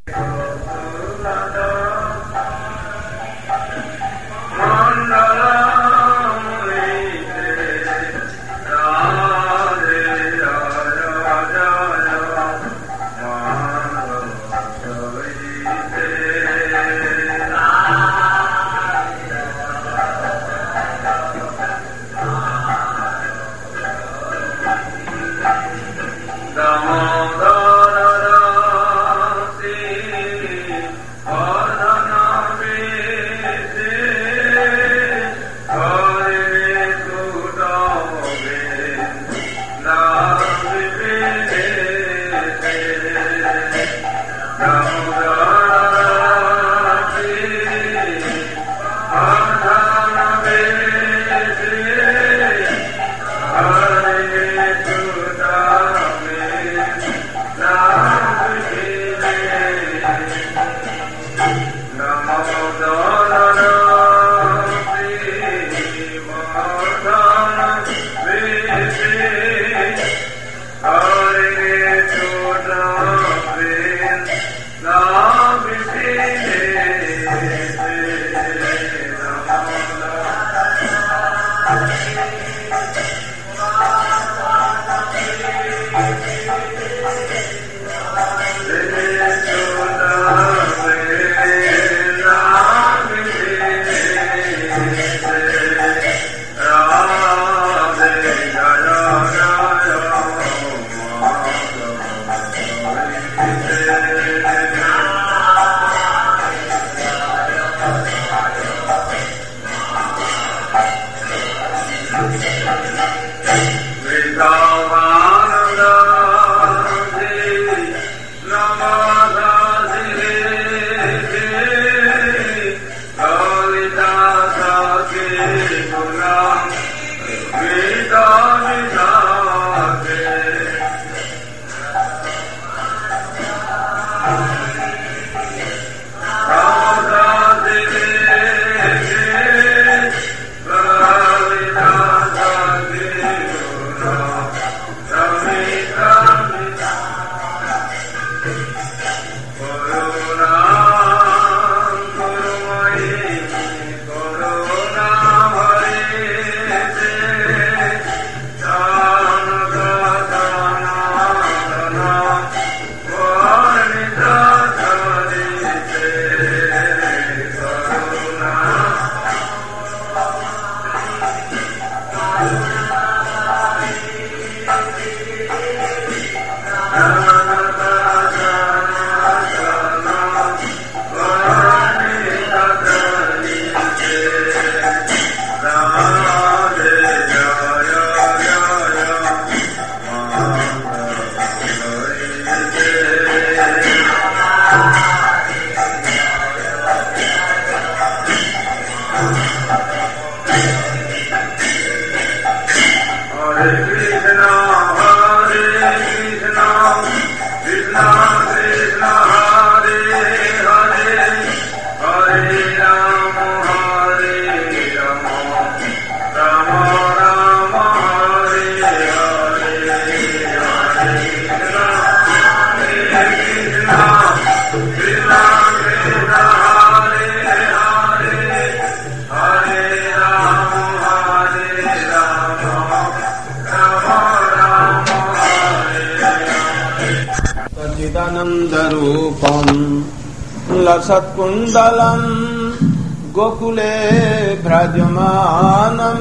लसत्कुण्डलं गोकुले भ्रजमानं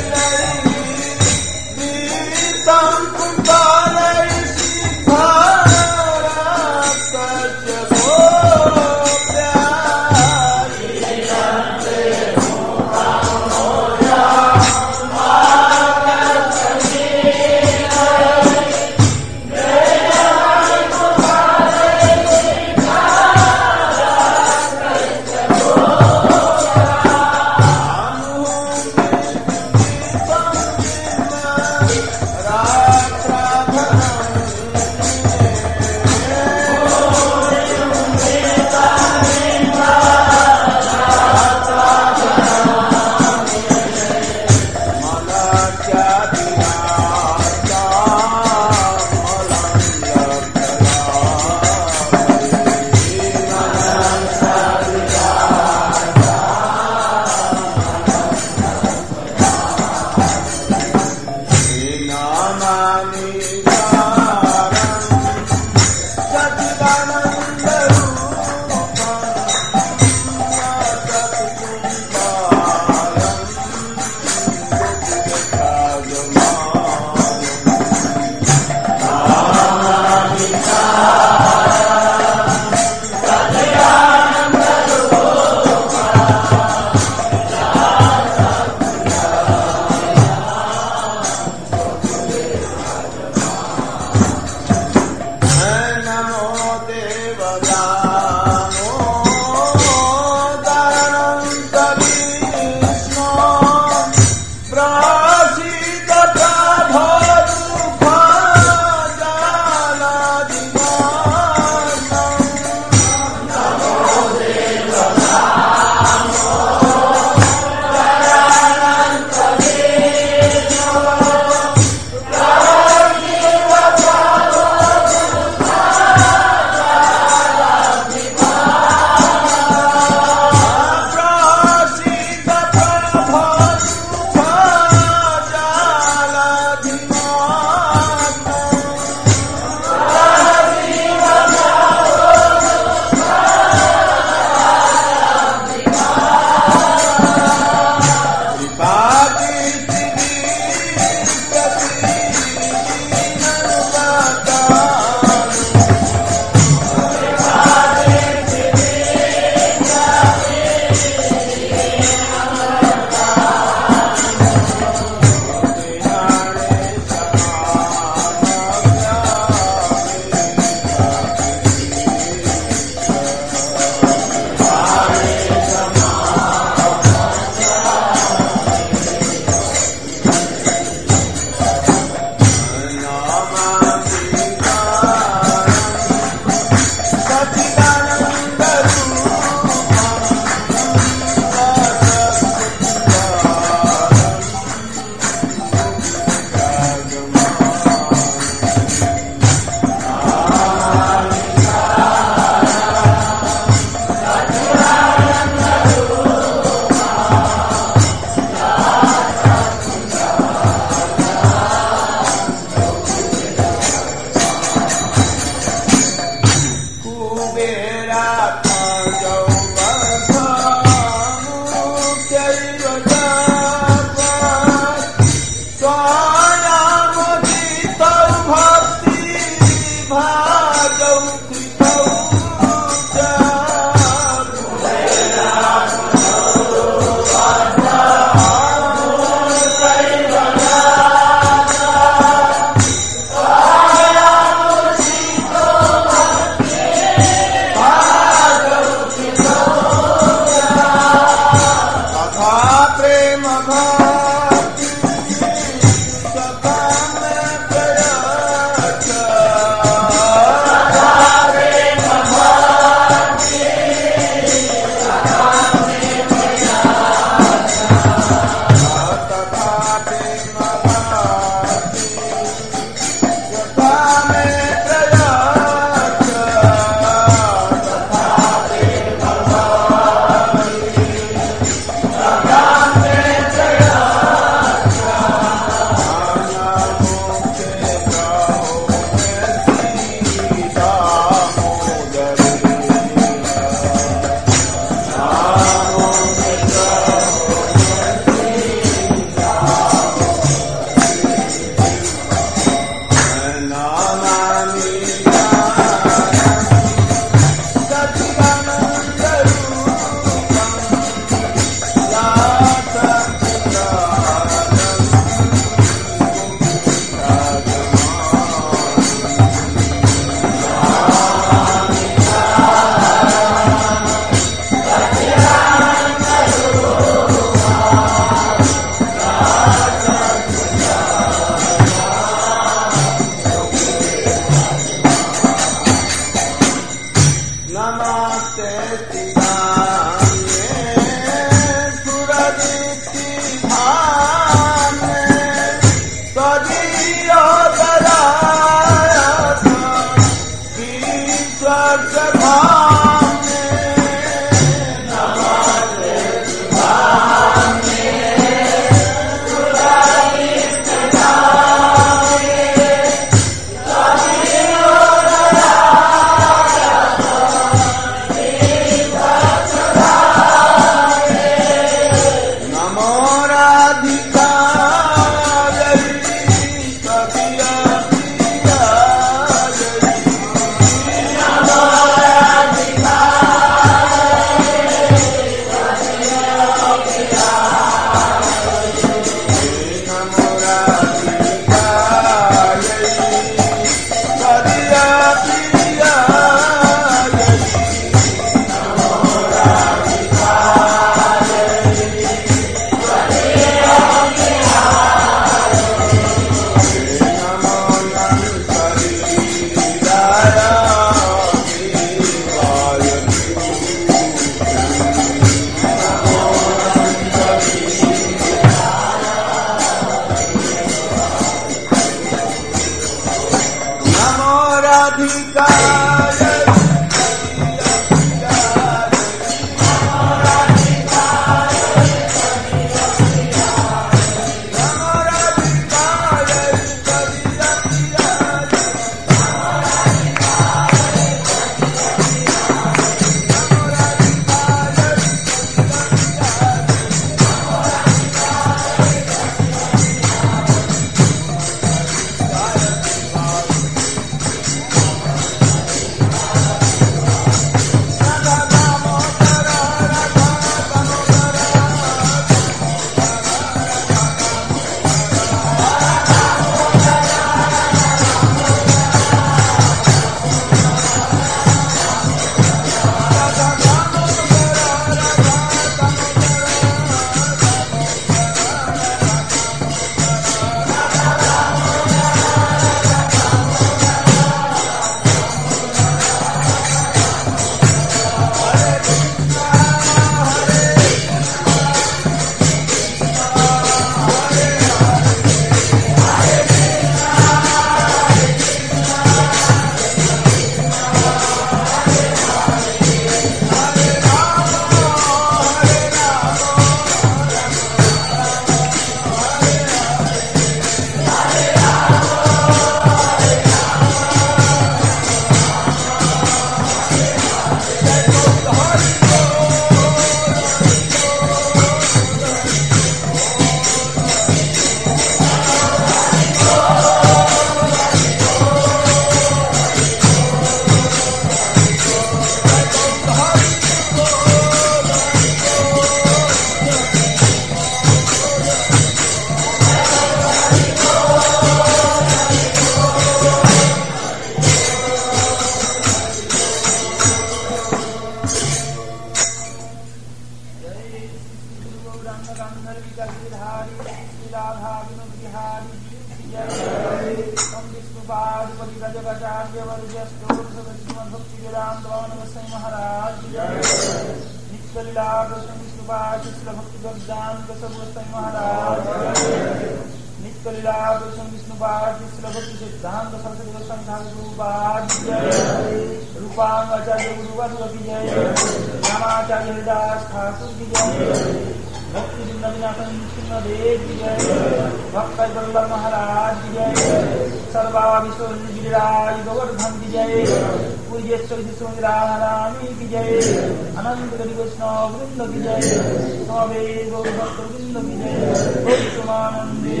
लीलाधा विनोद बिहारी जय ओम विष्णुपादपति गजगाचार्य वर्जस्तोर सदस्यमद भक्ति वेदांत भवन गोसाई महाराज जय नित्य लीला कृष्ण विष्णुपाद कृष्ण भक्ति गजानंद सब गोसाई महाराज जय नित्य लीला कृष्ण विष्णुपाद कृष्ण भक्ति सिद्धांत सरस्वती गोसाई ठाकुर जय रूपांगाचार्य गुरुवाद की जय रामाचार्य हरिदास ठाकुर की जय भक्ति वृंदावन सिंहदेव की जय भक्त बल्लभ महाराज की जय सर्वा विश्व गिरिराज गोवर्धन की जय पूज्येश्वर राधारानी की जय अनंत गरी वैष्णव वृंद की जय स्वामी गौर भक्त वृंद की जय गोस्वानंदे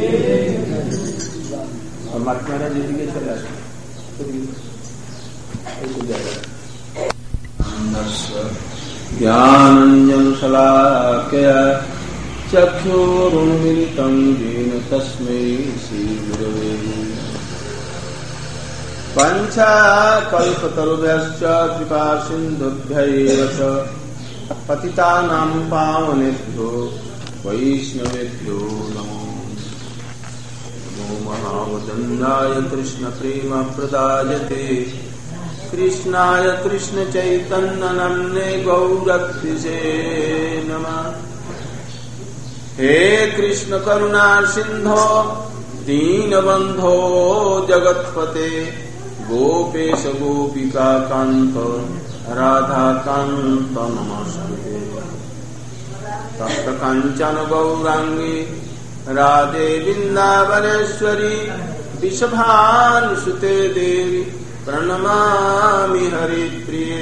और महात्मा जी के चला ज्ञानंजन शलाकया चक्षुरुन्मिलितं येन तस्मै श्रीगुरवे पञ्चाकल्पतरुभ्यश्च कृपासिन्धुभ्यैव च पतितानां पावनेभ्यो वैष्णवेभ्यो नमो महावदन्नाय कृष्णप्रेमप्रदायते कृष्णाय कृष्णचैतन्यनम्ने गौरक्षिसे नमः। हे कृष्ण करुणा सिंधो दीनबंधो जगत्पते गोपेश गोपिका कांत राधा कांत नमस्ते। तप्त कांचन गौरांगी राधे वृंदावनेश्वरी वृषभानुसुते देवी प्रणमामि हरिप्रिये।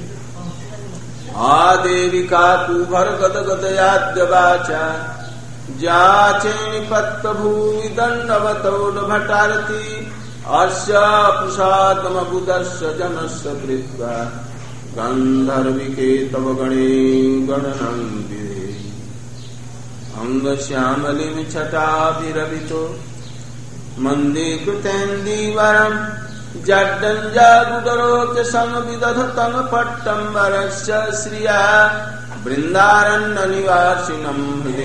आदेविका कुभर गदगदयाद्य वाचा जाचेनि पत्तभूमि दण्डवतोडभटारति अस्य प्रसादमबुदस्य जनस्य कृत्वा गन्धर्विके तव गणे गणनं विधे अंगश्यामलिं छटाभिरवितो मन्दे कृतेन्दीवरम् जड्डञ्जागुदरोच समविदधतं पट्टम्बरस्य श्रिया वृन्दारण्यनिवासिनं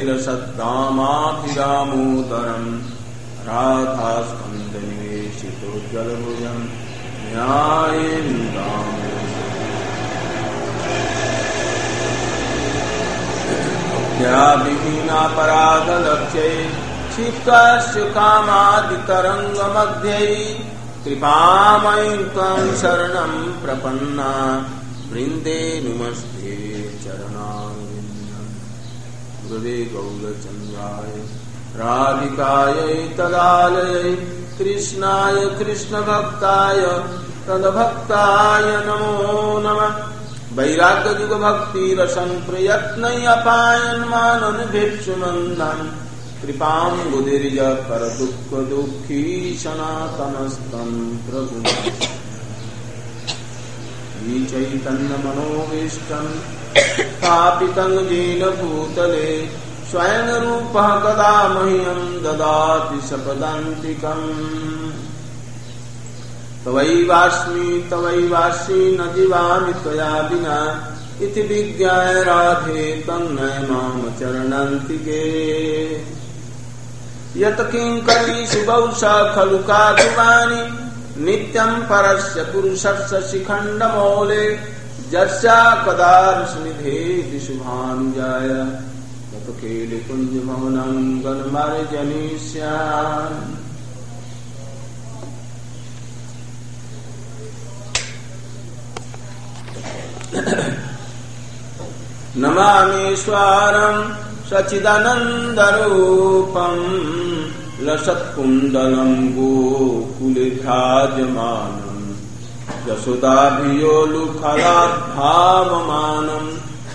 हृदिलसद्दामाभिरामोदरं राधास्कन्धनिवेशितोज्ज्वलभुजं न्यायेन्द्रां विहीनापराधलक्ष्यै क्षिप्तस्य कामादितरङ्गमध्ये कृपामयीं त्वां शरणं प्रपन्ना वृन्दे नुमस्ते चरणारविन्दं। गुरुवे गौरचन्द्राय राधिकायै तदालयै कृष्णाय कृष्णभक्ताय तद्भक्ताय नमो नमः। वैराग्ययुगभक्तिरसं प्रयत्नै अपायन्माननुभिक्षुनन्दन् कृपां बुधिर्ज कर दुःख दुःखी सनातनस्तं प्रभु चैतन्यमनोभीष्टं स्थापितं येन भूतले स्वयं रूपः कदा मह्यं ददाति सपदान्तिकम्। तवैवास्मि न जीवामि त्वया विना इति विज्ञाय राधे तन्नय माम चरणान्तिके। यत् किंकरीषु बहुशः खलु कातुवानि नित्यं परस्य पुरुषस्य शिखण्डमौले यस्या कदारुस्निधेति शुभानुजाय तत् केलिकुञ्जभवनं गणमार्जनीष्यामि। नमामीश्वरं सच्चिदानन्दरूपं लसत्कुण्डलं गोकुले भ्राजमानं यशोदाभियोलुखलाद्भावमानं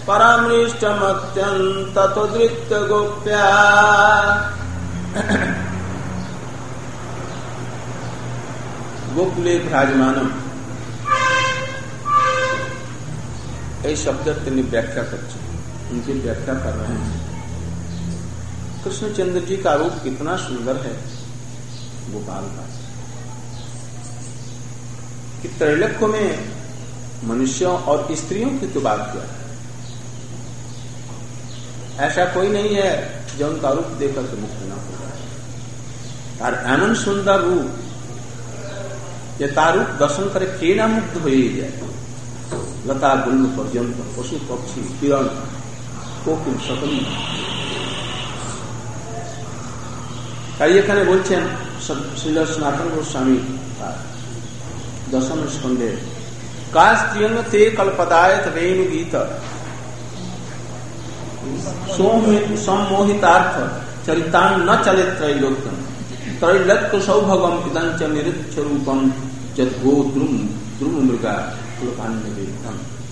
परामृष्टमत्यन्ततोदृत्यगोप्या। गोकुले भ्राजमानं এই শব্দের তিনি व्याख्या करते उनकी व्याख्या कर रहे हैं। कृष्णचंद्र जी का रूप कितना सुंदर है गोपाल का, कि त्रैलोक्य में मनुष्यों और स्त्रियों की तो बात किया, ऐसा कोई नहीं है जो उनका रूप देखकर के मुक्त न हो जाए। तार एमन सुंदर रूप ये तारूप दर्शन करे के ना मुक्त हो जाए। लता गुल्म पर्यंत पशु पक्षी किरण कोकिल सकल তাই এখানে বলছেন শ্রীল সনাতন গোস্বামী দশম স্কন্ধে का स्त्रियंग ते कल्पदायत वेणु गीत सम्मोहितार्थ चरितान न चले त्रैलोक्यम त्रैलोक्य सौभगम इदंच निरुच्च रूपम जद्गो द्रुम द्रुम मृगा पुलकान्य वेदम।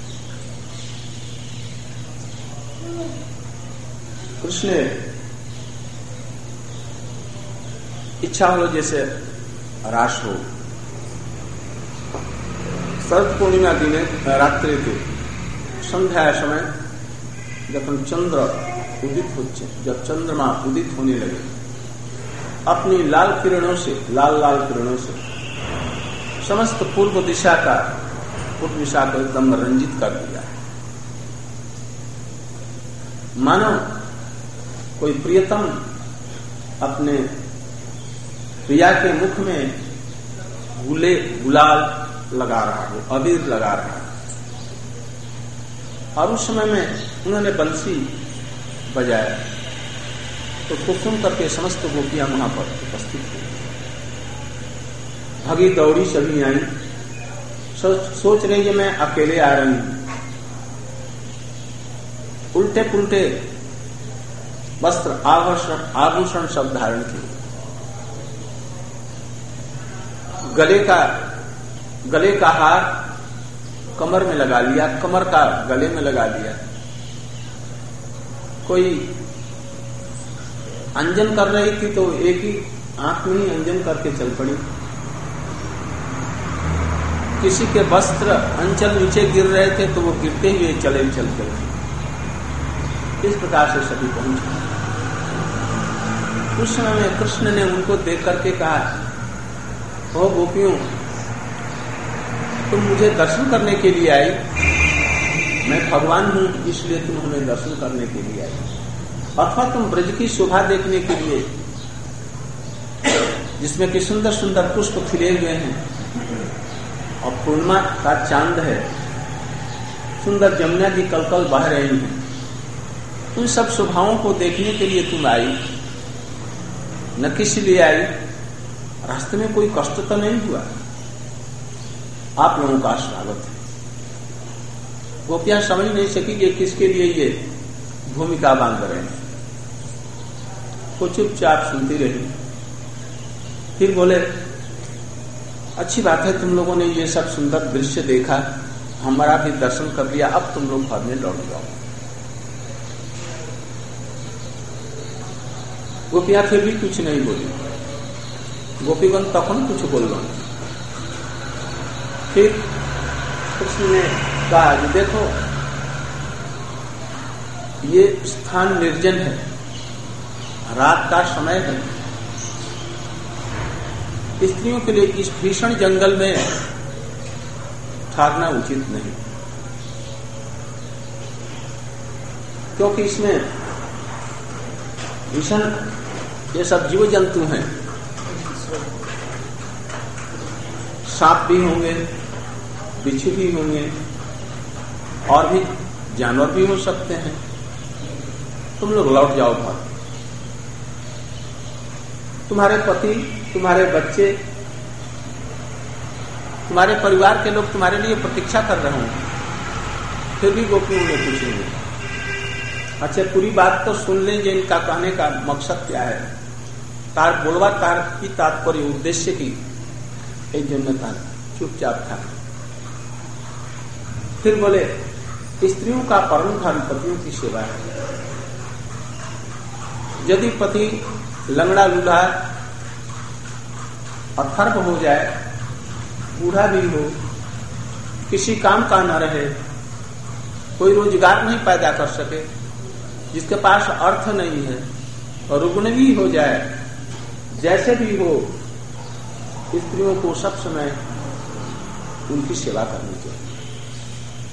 कृष्ण इच्छा हो जैसे रास हो। शरद पूर्णिमा दिने रात्रि के संध्या समय जब चंद्र उदित होते, जब चंद्रमा उदित होने लगे अपनी लाल किरणों से लाल लाल किरणों से समस्त पूर्व दिशा को एकदम रंजित कर दिया। मानो कोई प्रियतम अपने प्रिया के मुख में गुलाल लगा रहा हो, अबीर लगा रहा है। और उस समय में उन्होंने बंसी बजाया तो उसको सुन करके समस्त गोपियां वहां पर उपस्थित हुई। भगी दौड़ी सभी आई, सोच रही है मैं अकेले आ रही हूं। उल्टे पुल्टे वस्त्र आभूषण सब धारण किए, गले का हार कमर में लगा लिया, कमर का गले में लगा लिया। कोई अंजन कर रही थी तो एक ही आंख में ही अंजन करके चल पड़ी। किसी के वस्त्र अंचल नीचे गिर रहे थे तो वो गिरते हुए चलते। इस प्रकार से सभी पहुंचे। उस समय में कृष्ण ने उनको देख करके कहा, ओ गोपियों, तुम मुझे दर्शन करने के लिए आई, मैं भगवान हूं इसलिए तुम हमें दर्शन करने के लिए आई, अथवा तुम ब्रज की शोभा देखने के लिए जिसमें कि सुंदर सुंदर पुष्प खिले हुए हैं और पूर्णिमा का चांद है, सुंदर जमुना की कलकल बह रही है, उन सब शोभाओं को देखने के लिए तुम आई, न किस लिए आई? रास्ते में कोई कष्ट तो नहीं हुआ? आप लोगों का स्वागत है। गोपियां समझ नहीं सकी ये किसके लिए ये भूमिका बांध रहे हैं, वो चुपचाप सुनती रही। फिर बोले, अच्छी बात है तुम लोगों ने ये सब सुंदर दृश्य देखा, हमारा भी दर्शन कर लिया, अब तुम लोग घर में लौट जाओ। गोपियां फिर भी कुछ नहीं बोली। गोपीगण तखन कुछ बोलो। फिर कृष्ण ने कहा, देखो ये स्थान निर्जन है, रात का समय है, स्त्रियों के लिए इस भीषण जंगल में ठहरना उचित नहीं, क्योंकि इसमें भीषण ये सब जीव जंतु हैं, सांप भी होंगे, बिच्छू भी होंगे और भी जानवर भी हो सकते हैं। तुम लोग लौट जाओ घर। तुम्हारे पति, तुम्हारे बच्चे, तुम्हारे परिवार के लोग तुम्हारे लिए प्रतीक्षा कर रहे होंगे। फिर भी गोपियों ने पूछेंगे, अच्छा पूरी बात तो सुन लें, जो इनका कहने का मकसद क्या है, तार बोलवा तार की तात्पर्य उद्देश्य की एक जन्म चुपचाप था। फिर बोले, स्त्रियों का परम धर्म पतियों की सेवा है। यदि पति लंगड़ा लूल्हा अथर्व हो जाए, बूढ़ा भी हो, किसी काम का न रहे, कोई रोजगार नहीं पैदा कर सके, जिसके पास अर्थ नहीं है और रुग्ण भी हो जाए, जैसे भी हो, स्त्रियों को सब समय उनकी सेवा करनी चाहिए।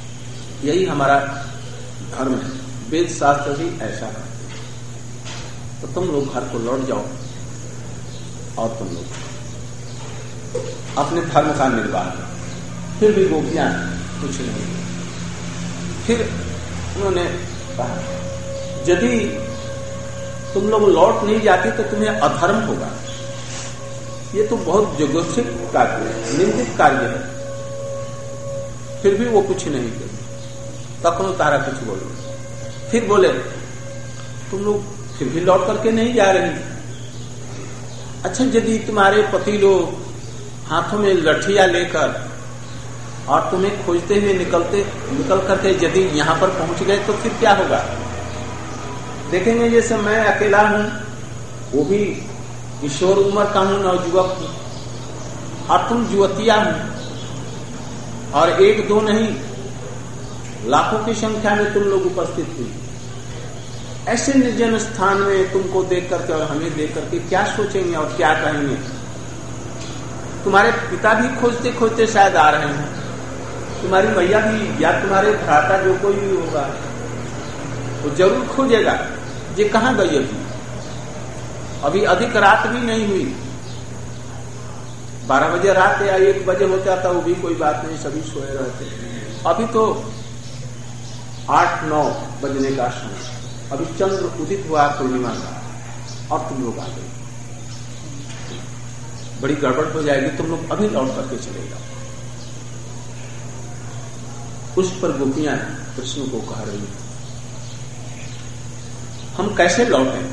यही हमारा धर्म है। वेद शास्त्र भी ऐसा है। तो तुम लोग घर को लौट जाओ और तुम लोग अपने धर्म का निर्वाह करो। फिर भी गोपियां कुछ नहीं। फिर उन्होंने कहा, यदि तुम लोग लौट नहीं जाती तो तुम्हें अधर्म होगा, ये तो बहुत जुगुप्सित कार्य है, निंदित कार्य है। फिर भी वो कुछ नहीं करे। तखनो तारा कुछ बोलो। फिर बोले, तुम लोग फिर भी लौट करके नहीं जा रही। अच्छा, यदि तुम्हारे पति लोग हाथों में लठियां लेकर और तुम्हें खोजते हुए निकल करके यदि यहां पर पहुंच गए तो फिर क्या होगा? देखेंगे जैसे मैं अकेला हूं, वो भी किशोर उम्र का हूं, नवजुवक हूं, और तुम युवतिया हूं, और एक दो नहीं लाखों की संख्या में तुम लोग उपस्थित हुई। ऐसे निर्जन स्थान में तुमको देख करके और हमें देख करके क्या सोचेंगे और क्या कहेंगे? तुम्हारे पिता भी खोजते खोजते शायद आ रहे हैं, तुम्हारी मैया भी, या तुम्हारे भ्राता जो कोई भी होगा वो जरूर खोजेगा, ये कहां गई अभी अधिक रात भी नहीं हुई। 12 बजे रात या 1 बजे हो जाता, वो भी कोई बात नहीं, सभी सोए रहते। अभी तो 8-9 बजने का समय, अभी चंद्र उदित हुआ पूर्णिमा का, और तुम लोग आ गए। बड़ी गड़बड़ हो जाएगी, तुम लोग अभी लौट करके चले जाओ। उस पर गोपियां कृष्ण को कह रही हैं, हम कैसे लौटें?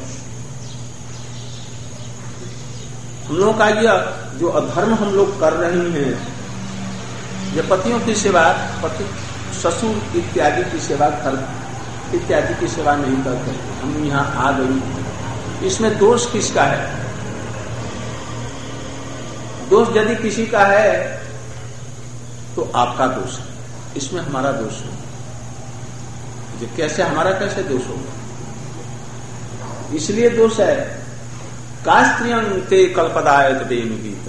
हम लोग का यह जो अधर्म हम लोग कर रहे हैं, ये पतियों की सेवा, पति ससुर इत्यादि की सेवा इत्यादि की सेवा नहीं करते, हम यहाँ आ गई, इसमें दोष किसका है? दोष यदि किसी का है तो आपका दोष है, इसमें हमारा दोष है। ये कैसे, हमारा कैसे दोष होगा? इसलिए दोष है, का स्त्रियं ते कल्पदायत वेणुगीत।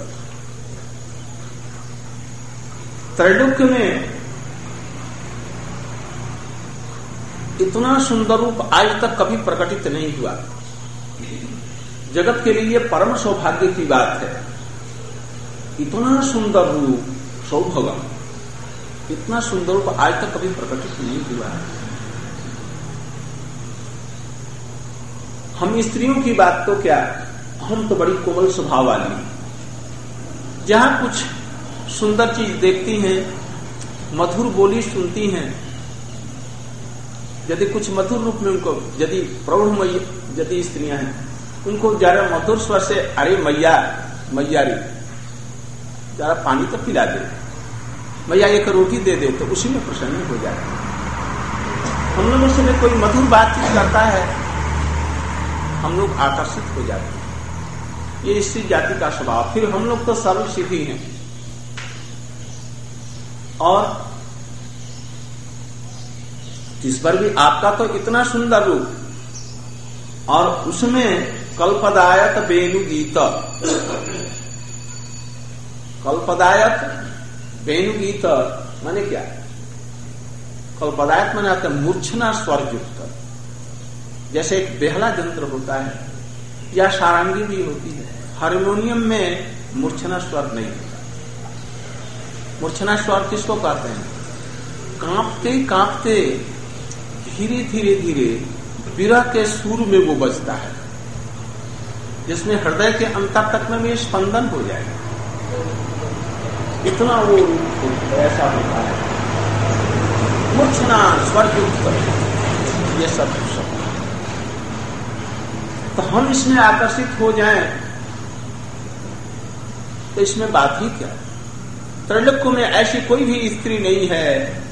त्रैलोक्य में इतना सुंदर रूप आज तक कभी प्रकटित नहीं हुआ। जगत के लिए परम सौभाग्य की बात है। इतना सुंदर रूप, सौभाग्य, इतना सुंदर रूप आज तक कभी प्रकटित नहीं हुआ है। हम स्त्रियों की बात तो क्या, हम तो बड़ी कोमल स्वभाव वाली, जहां कुछ सुंदर चीज देखती हैं, मधुर बोली सुनती हैं, यदि कुछ मधुर रूप में उनको, यदि प्रौढ़ यदि स्त्रियां हैं, उनको जरा मधुर स्वर से, अरे मैया मैया रे, जरा पानी तो पिला दे, मैया एक रोटी दे दे, तो उसी में प्रसन्न हो जाए। हम लोगों से कोई मधुर बातचीत करता है, हम लोग आकर्षित हो जाते हैं। ये स्त्री जाति का स्वभाव। फिर हम लोग तो सर्व सिद्धि हैं, और इस पर भी आपका तो इतना सुंदर रूप, और उसमें कल्पदायत वेणुगीत, कल्पदायत वेणुगीत माने क्या? कल्पदायत माने आता मूर्छना स्वर युक्त, जैसे एक बेहला यंत्र होता है या सारंगी भी होती है। हारमोनियम में मूर्छना स्वर नहीं होता। मूर्छना स्वर किसको कहते हैं? कांपते कांपते धीरे धीरे धीरे विरह के सुर में वो बजता है, जिसमें हृदय के अंतर तक में स्पंदन हो जाएगा। इतना वो ऐसा होता है, मूर्छना स्वर युक्त, ये सब तो हम इसमें आकर्षित हो जाएं तो इसमें बात ही क्या? त्रैलोक्य में ऐसी कोई भी स्त्री नहीं है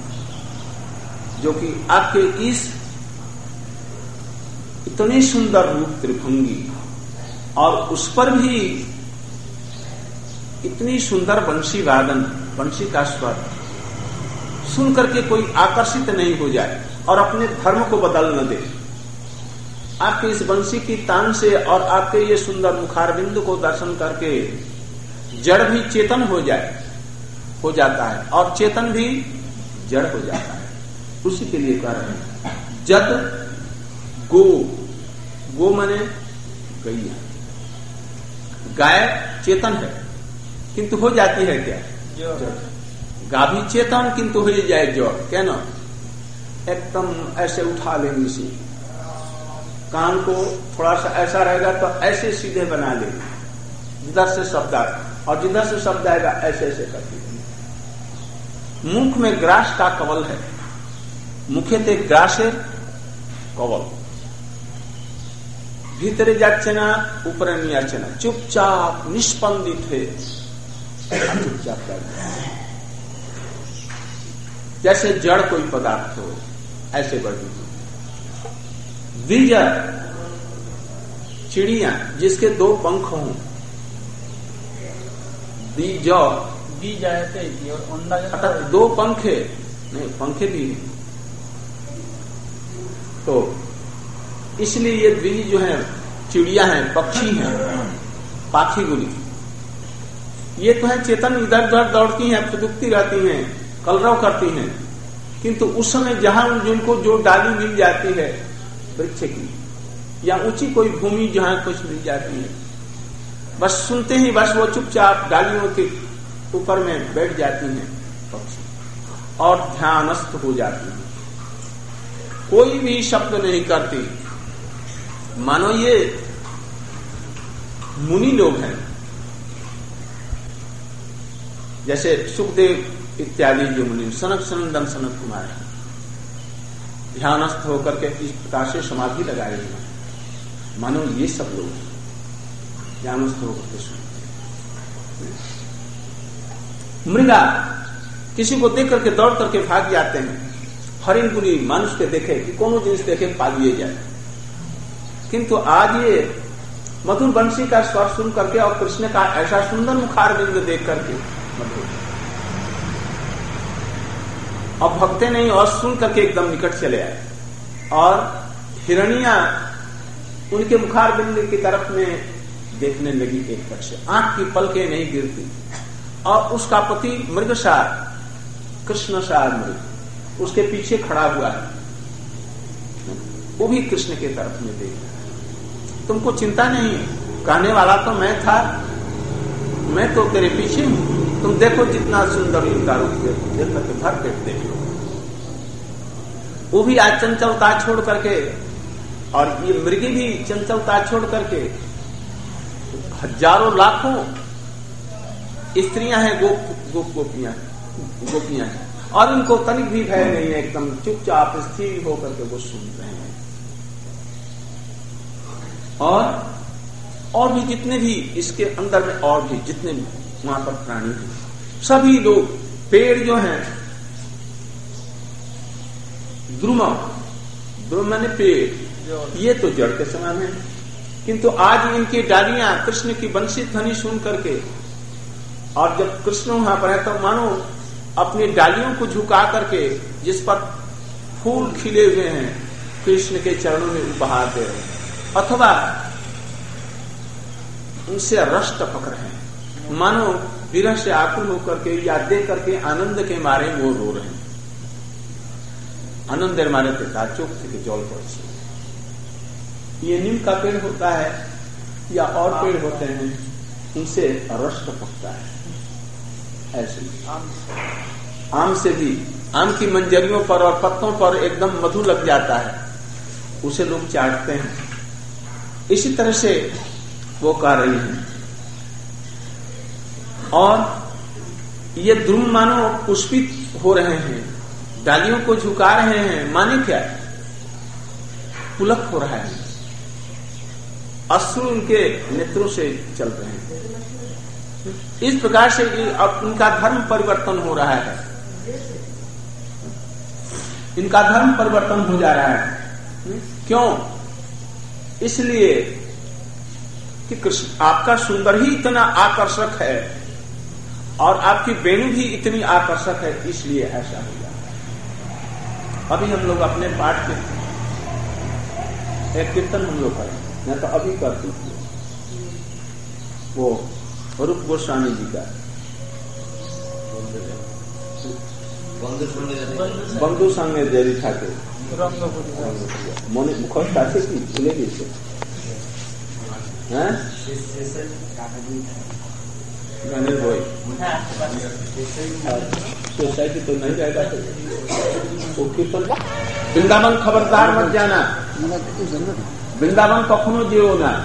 जो कि आपके इस इतने सुंदर रूप त्रिभंगी, और उस पर भी इतनी सुंदर बंशी वादन, बंशी का स्वर सुन करके कोई आकर्षित नहीं हो जाए और अपने धर्म को बदल न दे। आपके इस बंशी की तान से और आपके ये सुंदर मुखारबिंदु को दर्शन करके जड़ भी चेतन हो जाता है, और चेतन भी जड़ हो जाता है। उसी के लिए कह रहे हैं, जद गो गो माने गैया, गाय चेतन है किंतु हो जाती है क्या जड़। गाभी चेतन किंतु हो जाए जड़, क्या ना एकदम ऐसे उठा लेंगे इसी कान को, थोड़ा सा ऐसा रहेगा तो ऐसे सीधे बना लेंगे, जिधर से शब्द आएगा और जिधर से शब्द आएगा ऐसे ऐसे करती है। मुख में ग्रास का कवल है, मुखेते ग्रासेर कवल, भीतरे जाच्छे ना ऊपर नहीं आच्छे ना, चुपचाप निष्पंदित है, चुपचाप कर जैसे जड़ कोई पदार्थ हो ऐसे बढ़ती। द्विज चिड़िया जिसके दो पंख हों, बीज आते और अंडा अर्थात दो पंखे नहीं, पंखे भी हैं, तो इसलिए ये द्विज जो है चिड़िया हैं, पक्षी हैं, पाखी गुली, ये तो है चेतन, इधर उधर दौड़ती हैं, फुदकती रहती हैं, कलरव करती हैं, किंतु उस समय जहां जिनको जो डाली मिल जाती है वृक्ष की या ऊंची कोई भूमि जहां कुछ मिल जाती है, बस सुनते ही बस वो चुपचाप डालियों के ऊपर में बैठ जाती हैं पक्षी और ध्यानस्थ हो जाती हैं, कोई भी शब्द नहीं करती। मानो ये मुनि लोग हैं, जैसे सुखदेव इत्यादि जो मुनि, सनक सनंदन सनत कुमार है, ध्यानस्थ होकर के इस प्रकार से समाधि लगाए हुए, मानो ये सब लोग ध्यानस्थ होकर के सुनते। मृगा किसी को देख करके दौड़ करके भाग जाते हैं, हरिण पुरी मनुष्य के देखे कि कोनो जिनिस देखे पालिए जाए, किंतु आज ये मधुर बंशी का स्वर सुन करके और कृष्ण का ऐसा सुंदर मुखार बिंद देख करके मधुर अब भगते नहीं और सुन करके एकदम निकट चले आए, और हिरणिया उनके मुखार बिंद की तरफ में देखने लगी, एक पट से आंख की पलकें नहीं गिरती, और उसका पति मृगसार कृष्णसार मृग उसके पीछे खड़ा हुआ है, वो भी कृष्ण के तरफ में देख रहा है। तुमको चिंता नहीं, कहने वाला तो मैं था, मैं तो तेरे पीछे हूं, तुम देखो जितना सुंदर इनका रूप देख करके भर पेट देख लो। वो भी आज चंचलता छोड़ करके, और ये मृगी भी चंचलता छोड़ करके, हजारों लाखों स्त्रियां हैं, गोपियां हैं, और इनको तनिक भी भय नहीं है, एकदम चुपचाप स्थिर होकर के वो सुन रहे हैं। और भी जितने भी इसके अंदर में और भी जितने भी वहां पर प्राणी हैं, सभी लोग, पेड़ जो हैं, द्रुम माने पेड़, ये तो जड़ के समान है, किंतु आज इनकी डालियां कृष्ण की बंशी ध्वनि सुन करके, और जब कृष्ण वहां पर है तो मानो अपनी डालियों को झुका करके जिस पर फूल खिले हुए हैं कृष्ण के चरणों में उपहार दे रहे हैं, अथवा उनसे रस टपक रहे हैं, मानो विरह से आकुल होकर के या दे करके आनंद के मारे वो रो रहे हैं, आनंद मारे पिता चुप थे जल पड़े। ये नीम का पेड़ होता है या और पेड़ होते हैं, उनसे रस टपकता है, ऐसे आम से भी, आम की मंजरियों पर और पत्तों पर एकदम मधु लग जाता है, उसे लोग चाटते हैं। इसी तरह से वो कह रही हैं, और ये द्रुम मानो पुष्पित हो रहे हैं, डालियों को झुका रहे हैं, माने क्या है, पुलक हो रहा है, अश्रु उनके नेत्रों से चल रहे हैं। इस प्रकार से अब उनका धर्म परिवर्तन हो रहा है, इनका धर्म परिवर्तन हो जा रहा है। क्यों? इसलिए कि कृष्ण आपका सुंदर ही इतना आकर्षक है और आपकी वेणु भी इतनी आकर्षक है, इसलिए ऐसा हो जाता है। अभी हम लोग अपने पाठ के एक कीर्तन हम लोग करें, मैं तो अभी करती हूँ, वो रूप गोस्वामी जी का बंधु संगे देरी ठाकुर मुखर की भूले भी से गाने बोए सोसाइटी तो नहीं रहेगा। वो कीर्तन वृंदावन खबरदार मत जाना, वृंदावन कखनो जेओ ना।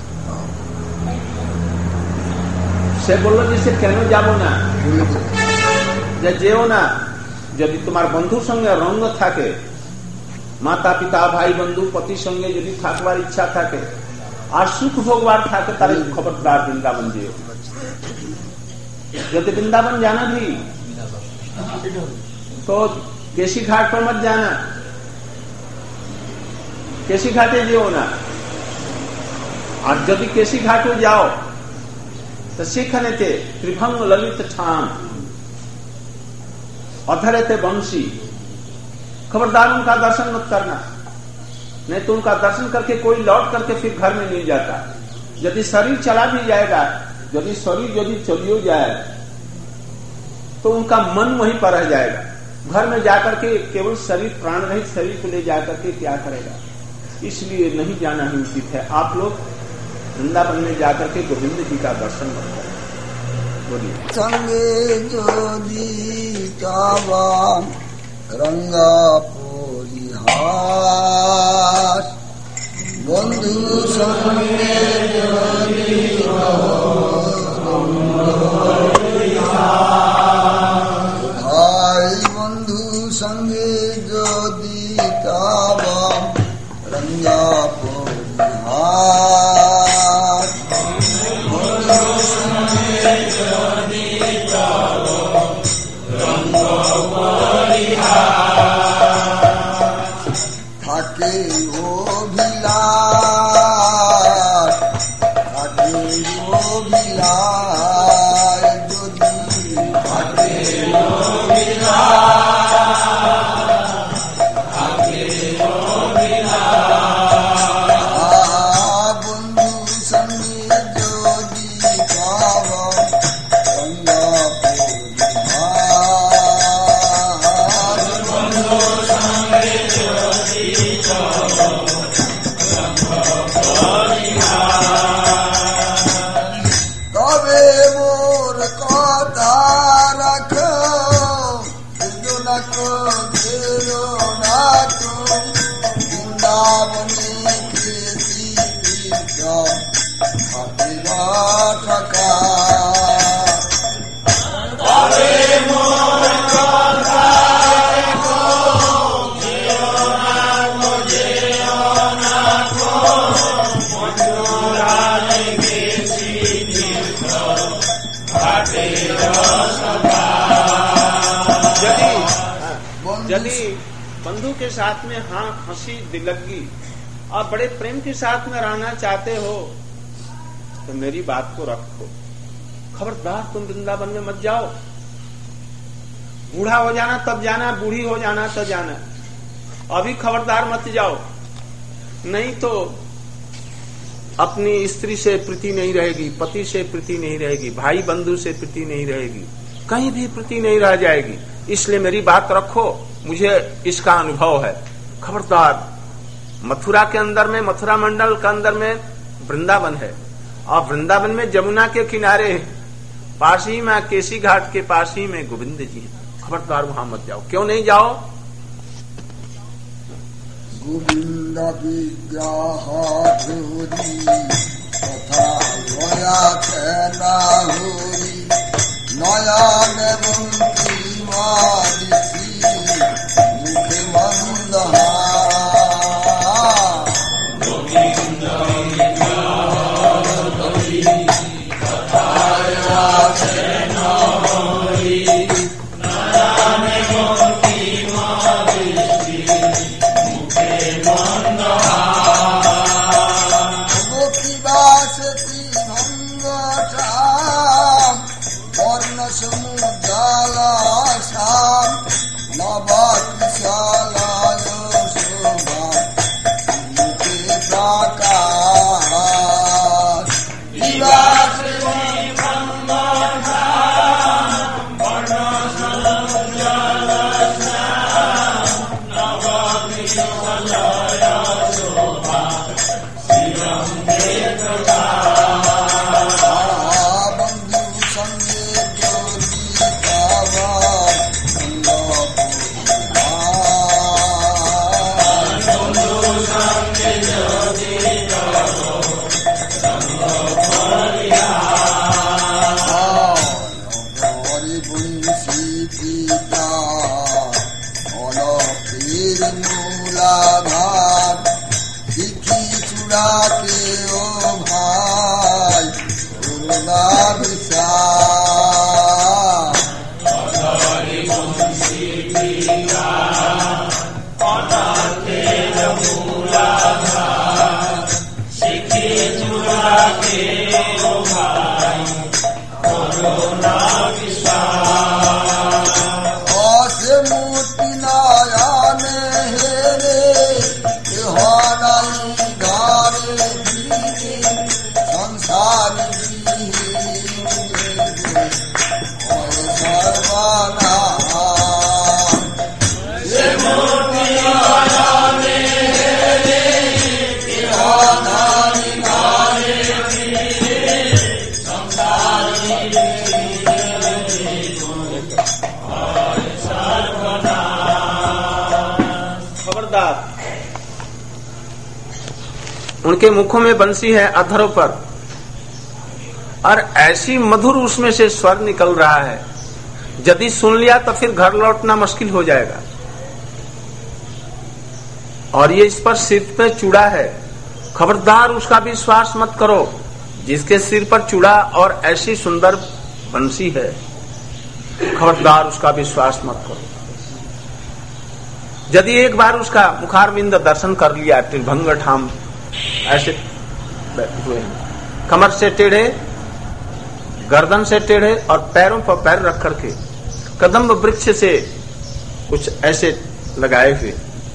से बोलो जिसे केन जाबो ना, जे जेओ ना। यदि तुम्हार बंधुर संगे रंग थाके, माता पिता भाई बंधु पति संगे यदि थाकबार इच्छा थाके और सुख भोगवार थाके तारे खबरदार वृंदावन जेओ। यदि वृंदावन जाना भी तो केसी घाट पर मत जाना, केसी घाटे जेओ ना। और यदि केसी घाट हो जाओ तो सीखने थे त्रिभंग ललित ठाम अधरे थे बंशी, खबरदार उनका दर्शन मत करना। नहीं तो उनका दर्शन करके कोई लौट करके फिर घर में नहीं जाता। यदि शरीर चला भी जाएगा, यदि शरीर यदि चलियो जाए तो उनका मन वहीं पर रह जाएगा। घर में जाकर के केवल शरीर, प्राण रहित शरीर को ले जाकर के क्या करेगा। इसलिए नहीं जाना ही उचित है। आप लोग वृंदावन में जाकर के गोविंद जी का दर्शन मत करें। बोलिए। संगे जोदी कावाम रंगा पोरिहार, बंधु संगे जोदी भाई बंधु संगे जोदी कावाम रंगा पोरिहार, থাকে অভিলাষ যদি বন্ধু সঙ্গে যদি পাওয়া রঙ্গা তবে মোর কথা রাখো, না তো না তো বৃন্দাবনে কৃষি থাকিবা থাকা। यदि बंधु के साथ में हंसी दिलगी और बड़े प्रेम के साथ में रहना चाहते हो तो मेरी बात को रखो। खबरदार तुम वृंदावन में मत जाओ। बूढ़ा हो जाना तब जाना, बूढ़ी हो जाना तब जाना, अभी खबरदार मत जाओ। नहीं तो अपनी स्त्री से प्रीति नहीं रहेगी, पति से प्रीति नहीं रहेगी, भाई बंधु से प्रीति नहीं रहेगी, कहीं भी प्रीति नहीं रह जाएगी। इसलिए मेरी बात रखो, मुझे इसका अनुभव है। खबरदार मथुरा के अंदर में, मथुरा मंडल के अंदर में वृंदावन है और वृंदावन में जमुना के किनारे पास ही में, केसी घाट के पास ही में गोविंद जी है। खबरदार वहां मत जाओ। क्यों नहीं जाओ? गोविंद विग्रह धूरी तथा गया कहना हुई, नयन बंकी मारिसी मुख मंदहार। गोविंद विग्रह धूरी तथा गया कहना हुई, नयन बंकी मारिसी मुख मंदहार। गोपीदासी भंगठाम वर्ण समुद्राला शाम, बंशी पिता अलपीर मूलाधार शिखी चुराते ओ भाई करुणा विशाल उनके मुखों में बंसी है अधरों पर, और ऐसी मधुर उसमें से स्वर निकल रहा है, यदि सुन लिया तो फिर घर लौटना मुश्किल हो जाएगा। और ये इस पर सिर पे चूड़ा है, खबरदार उसका विश्वास मत करो। जिसके सिर पर चूड़ा और ऐसी सुंदर बंसी है, खबरदार उसका विश्वास मत करो। यदि एक बार उसका मुखारविंद दर्शन कर लिया, त्रिभंग ठाम ऐसे हुए हैं, कमर से टेढ़े, गर्दन से टेढ़े और पैरों पर पैर रख करके कदम्ब वृक्ष से कुछ ऐसे लगाए हुए।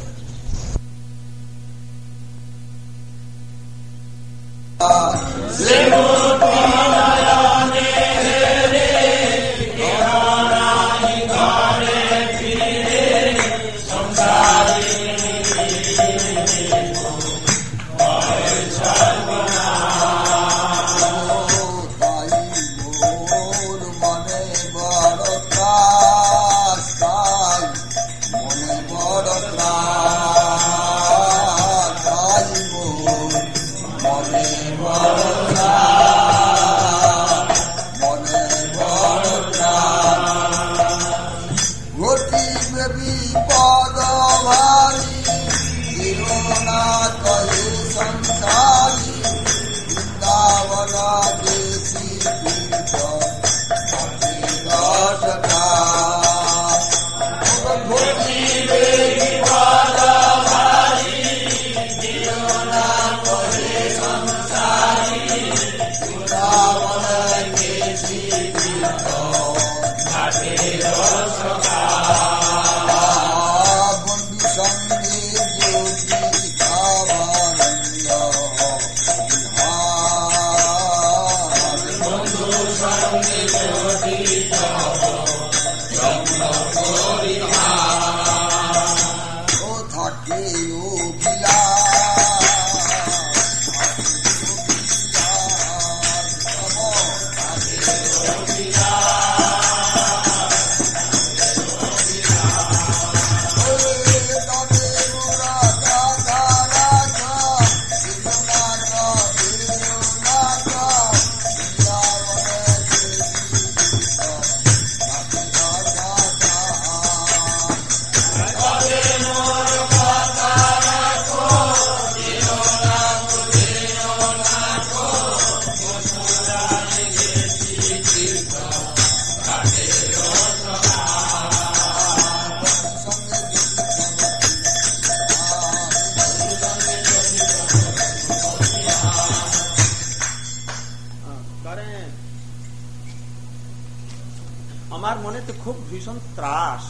हमार मने तो खूब भीषण त्रास,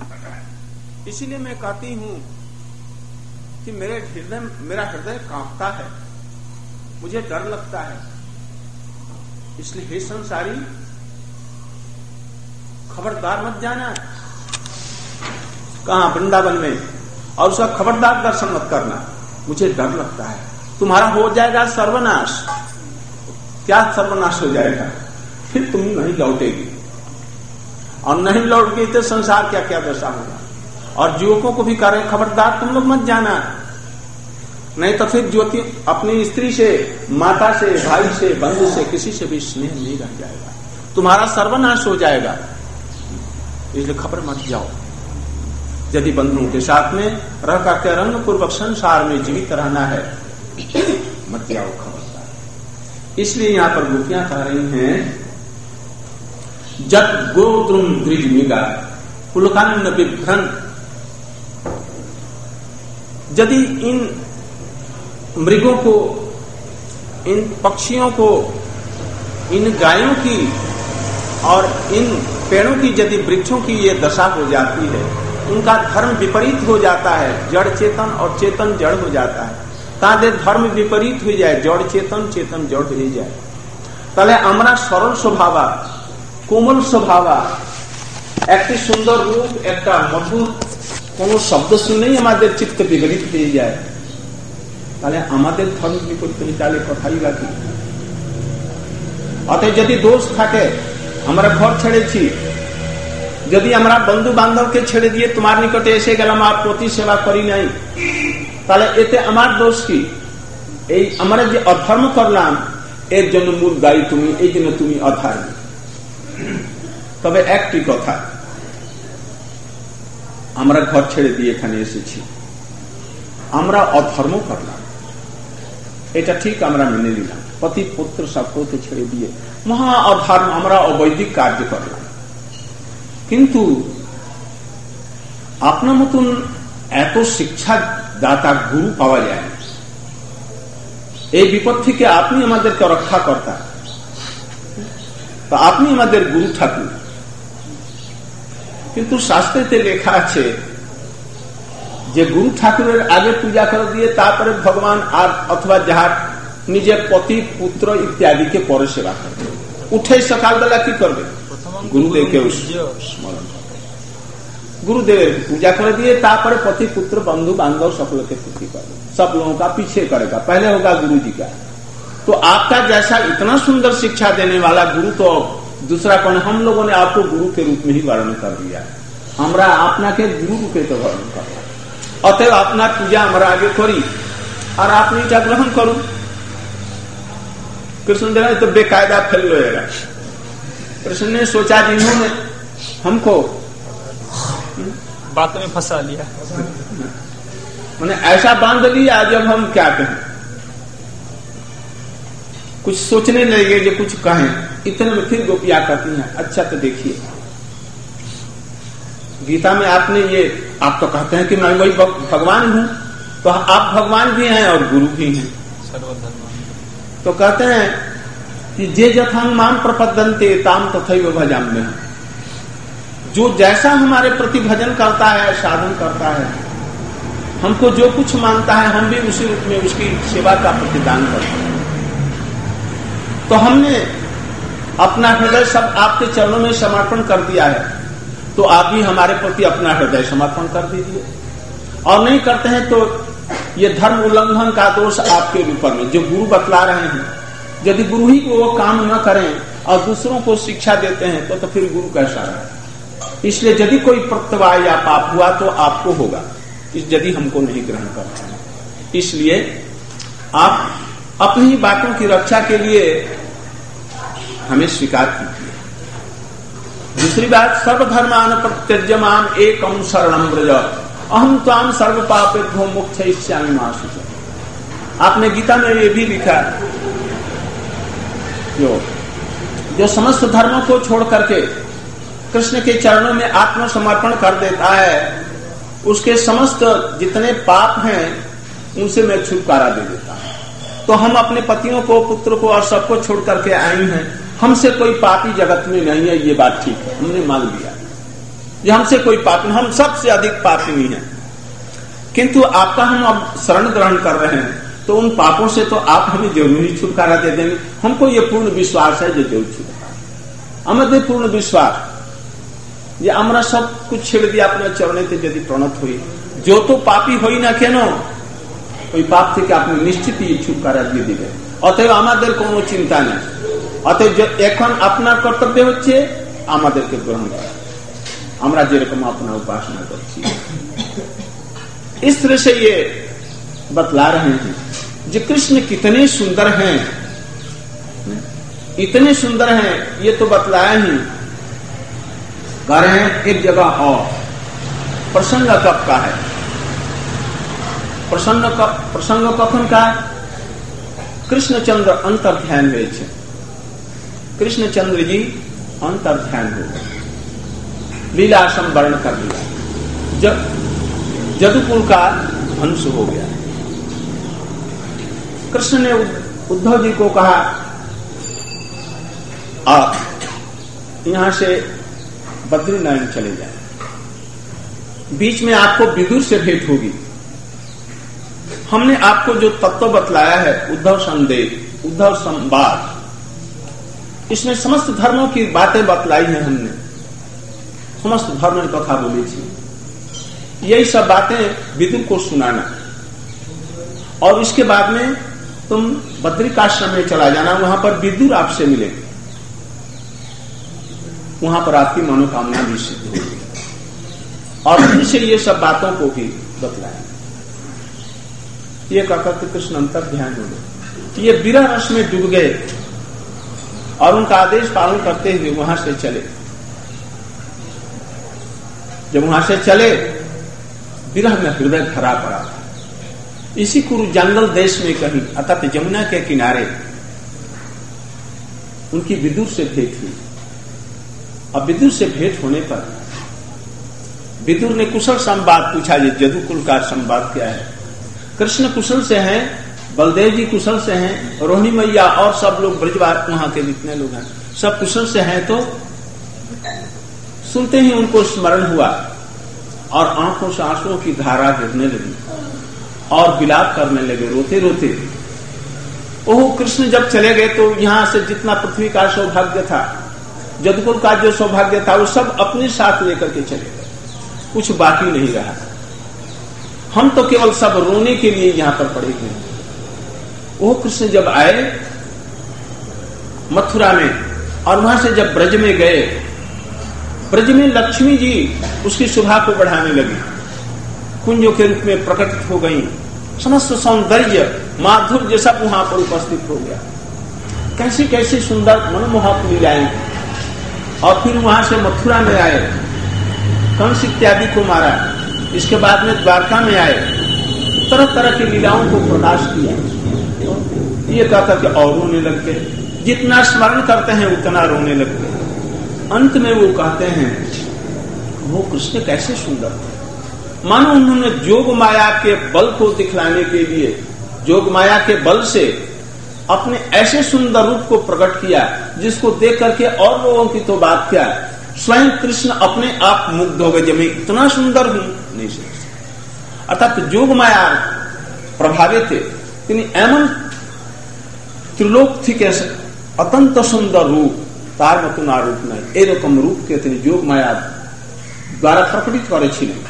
इसीलिए मैं कहती हूं कि मेरा हृदय कांपता है, मुझे डर लगता है। इसलिए हे संसारी, खबरदार मत जाना कहां वृंदावन में, और उसका खबरदार दर्शन मत करना, मुझे डर लगता है। तुम्हारा हो जाएगा सर्वनाश। क्या सर्वनाश हो जाएगा? फिर तुम नहीं लौटेगी, और नहीं लौट गई तो संसार क्या क्या दशा होगा। और युवकों को भी कह रहे खबरदार तुम लोग मत जाना, नहीं तो फिर ज्योति अपनी स्त्री से, माता से, भाई से, बंधु से, किसी से भी स्नेह नहीं रह जाएगा, तुम्हारा सर्वनाश हो जाएगा। इसलिए खबर मत जाओ। यदि बंधुओं के साथ में रह करके रंग पूर्वक संसार में जीवित रहना है, मत जाओ खबरदार। इसलिए यहां पर गोपियां कह रही हैं, जब गोद्रुम द्विजमिगा पुलकान्न बिभ्रन, यदि इन मृगों को, इन पक्षियों को, इन गायों की और इन पेड़ों की, यदि वृक्षों की ये दशा हो जाती है, उनका धर्म विपरीत हो जाता है, जड़ चेतन और चेतन जड़ हो जाता है, तादे धर्म विपरीत हो जाए, जड़ चेतन, चेतन जड़ हो जाए, তাহলে আমরা সরল স্বভাবা, কোমল স্বভাবা, একটি সুন্দর রূপ, একটা মধুর কোন শব্দ শুনেই আমাদের চিত্ত বিগলিত হয়ে যায়, তাহলে আমাদের ধর্ম বিপরীত হয়ে তাহলে কথাই রাখি। অতএব যদি দোষ থাকে, আমরা ঘর ছেড়েছি, যদি আমরা বন্ধু বান্ধবকে ছেড়ে দিয়ে তোমার নিকটে এসে গেলাম আর প্রতি সেবা করি নাই, তাহলে এতে আমার দোষ কি? এই আমরা যে অধর্ম করলাম এর জন্য মূল দায়ী তুমি, এই জন্য তুমি অধর্ম। তবে একটি কথা, আমরা ঘর ছেড়ে দিয়ে এখানে এসেছি, আমরা অধর্ম করলাম, এটা ঠিক আমরা মেনে নিলাম, পতি পুত্র সবকে ছেড়ে দিয়ে মহা অধর্ম, আমরা অবৈদিক কার্য করলাম। কিন্তু আপনার মতন এত শিক্ষা দাতা গুরু পাওয়া যায় না। এই বিপদ থেকে আপনি আমাদেরকে রক্ষা কর্তা, তো আপনি আমাদের গুরু ঠাকুর। কিন্তু শাস্ত্রেতে লেখা আছে যে গুরু ঠাকুরের আগে পূজা করে দিয়ে তারপরে ভগবান আর অথবা যাহার নিজের পতি পুত্র ইত্যাদিকে পরে সেবা করবে। উঠে সকালবেলা কি করবে? গুরুদেবকে স্মরণ করবে, गुरुदेव पूजा कर दिए, तापर पति पुत्र बंधु बांधव सबलों के स्तुति करेगा, सब लोगों का पीछे करेगा, पहले होगा गुरु जी का। तो आपका जैसा इतना सुंदर शिक्षा देने वाला गुरु तो दूसरा कौन? हम लोगों ने आपको गुरु के रूप में ही वर्णन कर दिया, हमरा अपना के गुरु रूपे तो वर्णन कर। अतएव अपना पूजा हमारा आगे करी और आपने क्या ग्रहण करूं। कृष्ण देव तो बेकायदा फैल रहेगा। कृष्ण ने सोचा जिन्होंने हमको बात में फंसा लिया, मैंने ऐसा बांध लिया जब हम क्या कहें, कुछ सोचने लगे जो कुछ कहें, इतने में फिर गोपियां कहती हैं अच्छा तो देखिए गीता में आपने ये, आप तो कहते हैं कि मैं वही भगवान हूं, तो आप भगवान भी हैं और गुरु भी हैं। तो कहते हैं कि जे जथांग माम प्रपद्यन्ते ताम तथैव भजाम्यहम्, जो जैसा हमारे प्रति भजन करता है, साधन करता है, हमको जो कुछ मानता है, हम भी उसी रूप में उसकी सेवा का प्रतिदान करते हैं। तो हमने अपना हृदय सब आपके चरणों में समर्पण कर दिया है, तो आप भी हमारे प्रति अपना हृदय समर्पण कर दीजिए। और नहीं करते हैं तो ये धर्म उल्लंघन का दोष आपके ऊपर में, जो गुरु बतला रहे हैं, यदि गुरु ही वो काम न करें और दूसरों को शिक्षा देते हैं तो फिर गुरु कैसा रहे। इसलिए यदि कोई प्रत्यवाय या पाप हुआ तो आपको होगा, यदि हमको नहीं ग्रहण करते हैं। इसलिए आप अपनी ही बातों की रक्षा के लिए हमें स्वीकार कीजिए। दूसरी बात, सर्वधर्मान प्रत्यज्यमान एकम शरणम व्रज अहम त्वाम सर्व पापेभ्यो मोक्षयिष्यामि मा शुचः। आपने गीता में ये भी लिखा, जो समस्त धर्मों को छोड़ करके कृष्ण के चरणों में आत्मसमर्पण कर देता है, उसके समस्त जितने पाप हैं उनसे मैं छुटकारा दे देता हूं। तो हम अपने पतियों को, पुत्र को और सबको छोड़ करके आए हैं, हमसे कोई पापी जगत में नहीं है, ये बात ठीक है, हमने मान लिया ये हमसे कोई पाप नहीं, हम सबसे अधिक पापी नहीं है। किंतु आपका हम अब शरण ग्रहण कर रहे हैं, तो उन पापों से तो आप हमें जरूर ही छुटकारा दे देंगे। हमको ये पूर्ण विश्वास है जो जरूर छुटकारा, हमें पूर्ण विश्वास ये আমরা सब कुछ ছেড়ে দিয়ে আপনার চরণেতে যদি প্রণত হই, যত পাপী হই না কেন ওই পাপ থেকে আপনি নিশ্চিতই ছুটকারা দিয়ে দিবেন। অতএব আমাদের কোনো চিন্তা নেই। অতএব এখন আপনার কর্তব্য হচ্ছে আমাদেরকে গ্রহণ করা, আমরা যেরকম আপনার উপাসনা করছি। इस तरह से ये बतला रहे हैं जो कृष्ण कितने सुंदर हैं, इतने सुंदर हैं, ये तो बतलाया ही। कह रहे हैं एक जगह और प्रसंग कब का है, प्रसंग कखन का है? कृष्णचंद्र अंतर ध्यान हुए, कृष्णचंद्र जी अंतर ध्यान हो गए, लीला संवर्ण कर लिया, जदुकुल का ध्वंस हो गया। कृष्ण ने उद्धव जी को कहा आप यहां से बद्रीनारायण चले जाए, बीच में आपको विदुर से भेंट होगी। हमने आपको जो तत्व बतलाया है उद्धव संदेश, उद्धव संवाद, इसमें समस्त धर्मों की बातें बतलाई हैं, हमने समस्त धर्म कथा बोली थी। यही सब बातें विदुर को सुनाना और इसके बाद में तुम बद्रिकाश्रम में चला जाना, वहां पर विदुर आपसे मिलेंगे, वहां पर आपकी मनोकामना भी सिद्ध होगी। और उनसे ये सब बातों को भी बतलाया। ये कहकर कृष्ण अंतर ध्यान हो गए, ये विरह रस में डूब गए और उनका आदेश पालन करते हुए वहां से चले। जब वहां से चले, विरह में हृदय भरा पड़ा। इसी कुरु जंगल देश में कहीं अर्थात जमुना के किनारे उनकी विदुर से भेंट हुई। अब विदुर से भेंट होने पर विदुर ने कुशल संवाद पूछा, ये जदुकुल का संवाद क्या है? कृष्ण कुशल से हैं, बलदेव जी कुशल से हैं, रोहिणी मैया और सब लोग ब्रजवार वहां के जितने लोग हैं सब कुशल से हैं। तो सुनते ही उनको स्मरण हुआ और आंखों से आंसुओं की धारा गिरने लगी और विलाप करने लगे रोते रोते। ओह, कृष्ण जब चले गए तो यहां से जितना पृथ्वी का सौभाग्य था, जदुकुल का जो सौभाग्य था, वो सब अपने साथ लेकर के चले गए, कुछ बाकी नहीं रहा। हम तो केवल सब रोने के लिए यहां पर पड़े हुए हैं। वो कृष्ण जब आए मथुरा में और वहां से जब ब्रज में गए, ब्रज में लक्ष्मी जी उसकी शोभा को बढ़ाने लगी, कुंजों के रूप में प्रकटित हो गई, समस्त सौंदर्य माधुर्य सब वहां पर उपस्थित हो गया। कैसी कैसी सुंदर मनमोहक लीलाएं। और फिर वहां से मथुरा में आए, कंस इत्यादि को मारा, इसके बाद में द्वारका में आए, तरह तरह की लीलाओं को प्रकाश किया। ये कहकर के और रोने लग गए, जितना स्मरण करते हैं उतना रोने लग गए। अंत में वो कहते हैं, वो कृष्ण कैसे सुंदर थे, मानो उन्होंने जोग माया के बल को दिखलाने के लिए, जोग माया के बल से अपने ऐसे सुंदर रूप को प्रकट किया जिसको देख करके और लोगों की तो बात क्या, स्वयं कृष्ण अपने आप मुग्ध हो गए, जब मैं इतना सुंदर हूं नहीं सकता। अर्थात जोग माया प्रभावित थे, एमन त्रिलोक थी कैसे अत्यंत सुंदर रूप, तार मतुना रूप नहीं, एरकम रूप के जोग माया द्वारा प्रकटित करे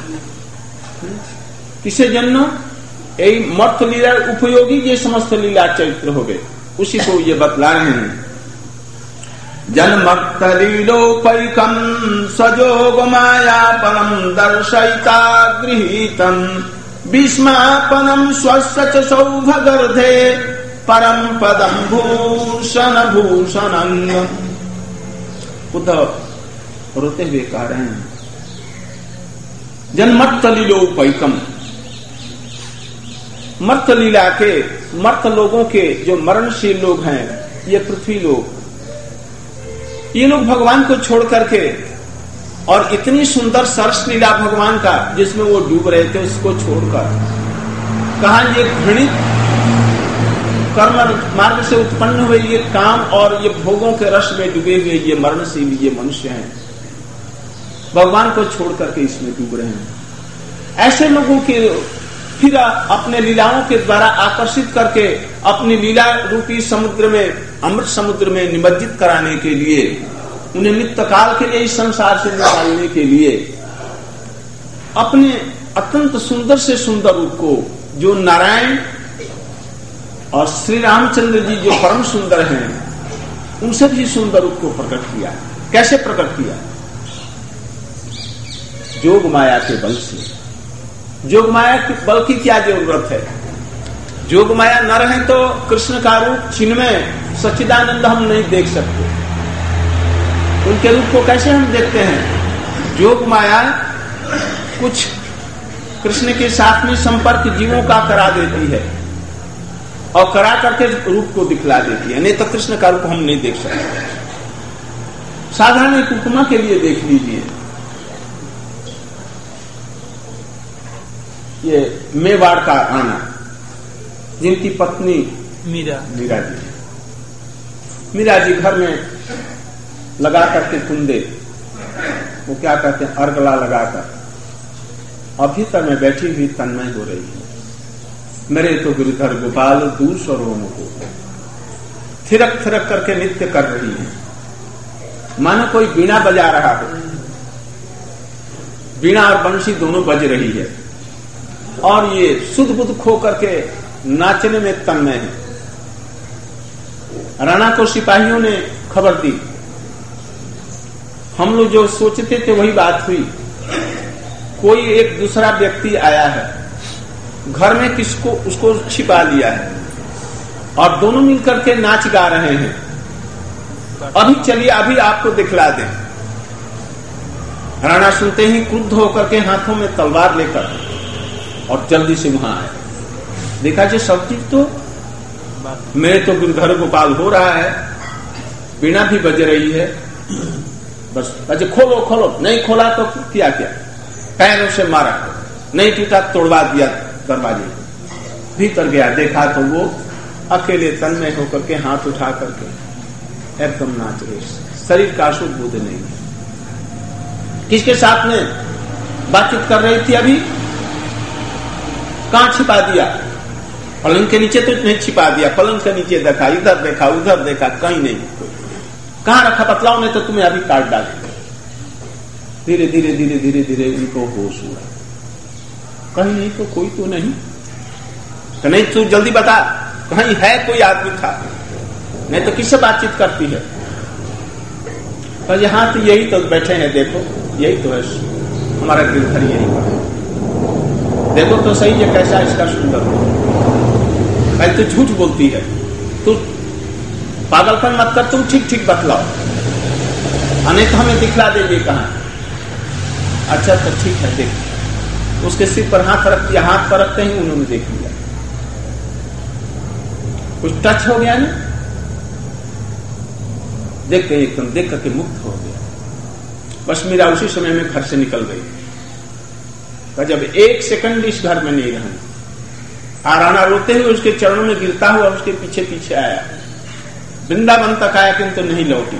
किसे जन्म এই মর্ত লীলার উপযোগী যে সমস্ত লীলা চরিত্র হবে उसी को ये बतला रहे हैं। जन्मक्त लीलोपैकम सजोग मायापनम दर्शयिता गृहीतम विस्मापनम स्वस्य च सौभगर्धे परम पदम भूषण भूषणं। उद्धव रोते हुए कह रहे हैं, जन्मक्त लीलोपैकम, मर्त लीला के मर्त लोगों के जो मरणशील लोग हैं, ये पृथ्वी लोग, ये लोग भगवान को छोड़ करके और इतनी सुंदर सरस लीला भगवान का जिसमें वो डूब रहे थे उसको छोड़कर कहा ये घृणित कर्म मार्ग से उत्पन्न हुए ये काम और ये भोगों के रस में डूबे हुए ये मरणशील ये मनुष्य हैं, भगवान को छोड़ करके इसमें डूब रहे हैं। ऐसे लोगों के फिर अपने लीलाओं के द्वारा आकर्षित करके अपनी लीला रूपी समुद्र में, अमृत समुद्र में निमज्जित कराने के लिए, उन्हें नित्य काल के लिए इस संसार से निकालने के लिए अपने अत्यंत सुंदर से सुंदर रूप को, जो नारायण और श्री रामचंद्र जी जो परम सुंदर हैं, उनसे भी सुंदर रूप को प्रकट किया। कैसे प्रकट किया? जोग माया के बल से। जोग माया के बल की क्या जरूरत है? जोग माया न रहे तो कृष्ण का रूप चिन्मय सच्चिदानंद हम नहीं देख सकते। उनके रूप को कैसे हम देखते हैं? जोग माया कुछ कृष्ण के साथ में संपर्क जीवों का करा देती है और करा करके रूप को दिखला देती है, नहीं तो कृष्ण का रूप हम नहीं देख सकते। साधारण एक उपमा के लिए देख लीजिए, ये मेवाड़ का राणा जिनकी पत्नी मीरा जी घर में लगा करके कुंदे, वो क्या कहते हैं, अर्गला लगाकर अभी तक मैं बैठी हुई तन्मय हो रही है। मेरे तो गिरधर गोपाल दूर स्वरों को थिरक थिरक करके नृत्य कर रही है, मानो कोई बीणा बजा रहा हो। बीणा और बंशी दोनों बज रही है और ये सुध बुध खो करके नाचने में तन्मय है। राणा को सिपाहियों ने खबर दी। हम लोग जो सोचते थे वही बात हुई। कोई एक दूसरा व्यक्ति आया है, घर में किसको उसको छिपा लिया है और दोनों मिलकर के नाच गा रहे हैं। अभी चलिए, अभी आपको दिखला दें। राणा सुनते ही क्रुद्ध होकर के हाथों में तलवार लेकर और जल्दी से वहां आए। देखा जी सब चीज तो मेरे तो गिरधर गोपाल हो रहा है, बीणा भी बज रही है, बस अजय खोलो खोलो। नहीं खोला तो किया क्या, पैरों से मारा, नहीं टूटा तोड़वा दिया दरवाजे। भीतर गया, देखा तो वो अकेले तन्मय होकर के हाथ उठा करके एकदम नाच रहे, शरीर का शुद्ध बुद्ध नहीं है। किसके साथ में बातचीत कर रही थी? अभी कहां छिपा दिया? पलंग के नीचे तो नहीं छिपा दिया, पलंग के नीचे देखा, इधर देखा, उधर देखा, कहीं नहीं। कहां रखा? बतलाओ नहीं तो तुम्हें अभी काट डालेंगे। धीरे धीरे धीरे धीरे धीरे उनको होश हुआ, कहीं नहीं तो कोई तो नहीं। तो नहीं तू जल्दी बता, कहीं है कोई आदमी था, नहीं तो किससे बातचीत करती है? पर यहां तो यही तो बैठे हैं, देखो यही तो है हमारा गिरधर, यही है। देखो तो सही है कैसा इसका सुंदर हो। भाई तू झूठ बोलती है, तू पागलपन मत कर, तुम ठीक ठीक बतलाओ, नहीं तो हमें दिखला देंगे कहां। अच्छा तो ठीक है, देख। उसके सिर पर हाथ रख दिया, हाथ पर रखते ही उन्होंने देख लिया, कुछ टच हो गया ना, देखते ही एकदम देख करके मुक्त हो गया। बस मीरा उसी समय में घर से निकल गई। जब एक सेकंड इस घर में नहीं रहा, राणा रोते हुए उसके चरणों में गिरता हुआ उसके पीछे पीछे आया, वृंदावन तक आया, किंतु नहीं लौटी,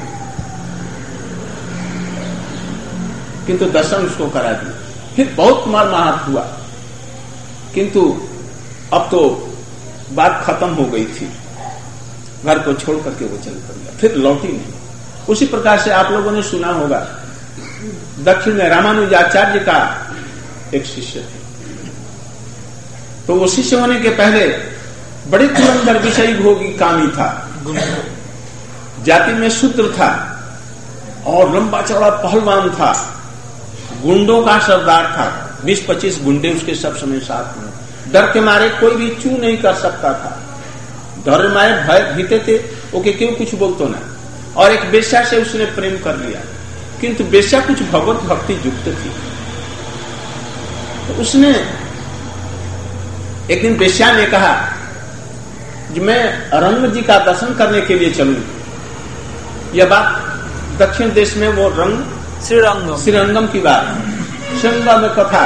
किंतु दर्शन उसको करा दिया। फिर बहुत मर्माहत हुआ, किंतु अब तो बात खत्म हो गई थी, घर को छोड़ करके वो चल पड़ा, फिर लौटी नहीं। उसी प्रकार से आप लोगों ने सुना होगा, दक्षिण में रामानुजाचार्य का एक शिष्य थे, तो वो शिष्य होने के पहले बड़े तुरंतर विषयी भोगी कामी था, जाति में शूद्र था और लंबा चौड़ा पहलवान था, गुंडों का सरदार था। 20-25 गुंडे उसके सब समय साथ में, डर के मारे कोई भी चू नहीं कर सकता था, डर मारे भय भीते थे, ओके क्यों कुछ बोलतो ना। और एक बेश्या से उसने प्रेम कर लिया, किंतु बेश्या कुछ भगवत भक्ति युक्त थी। तो उसने एक दिन बेश्या ने कहा कि मैं रंग जी का दर्शन करने के लिए चलूं। यह बात दक्षिण देश में वो रंग श्रीरंगम की बात, श्रीरंगम में कथा।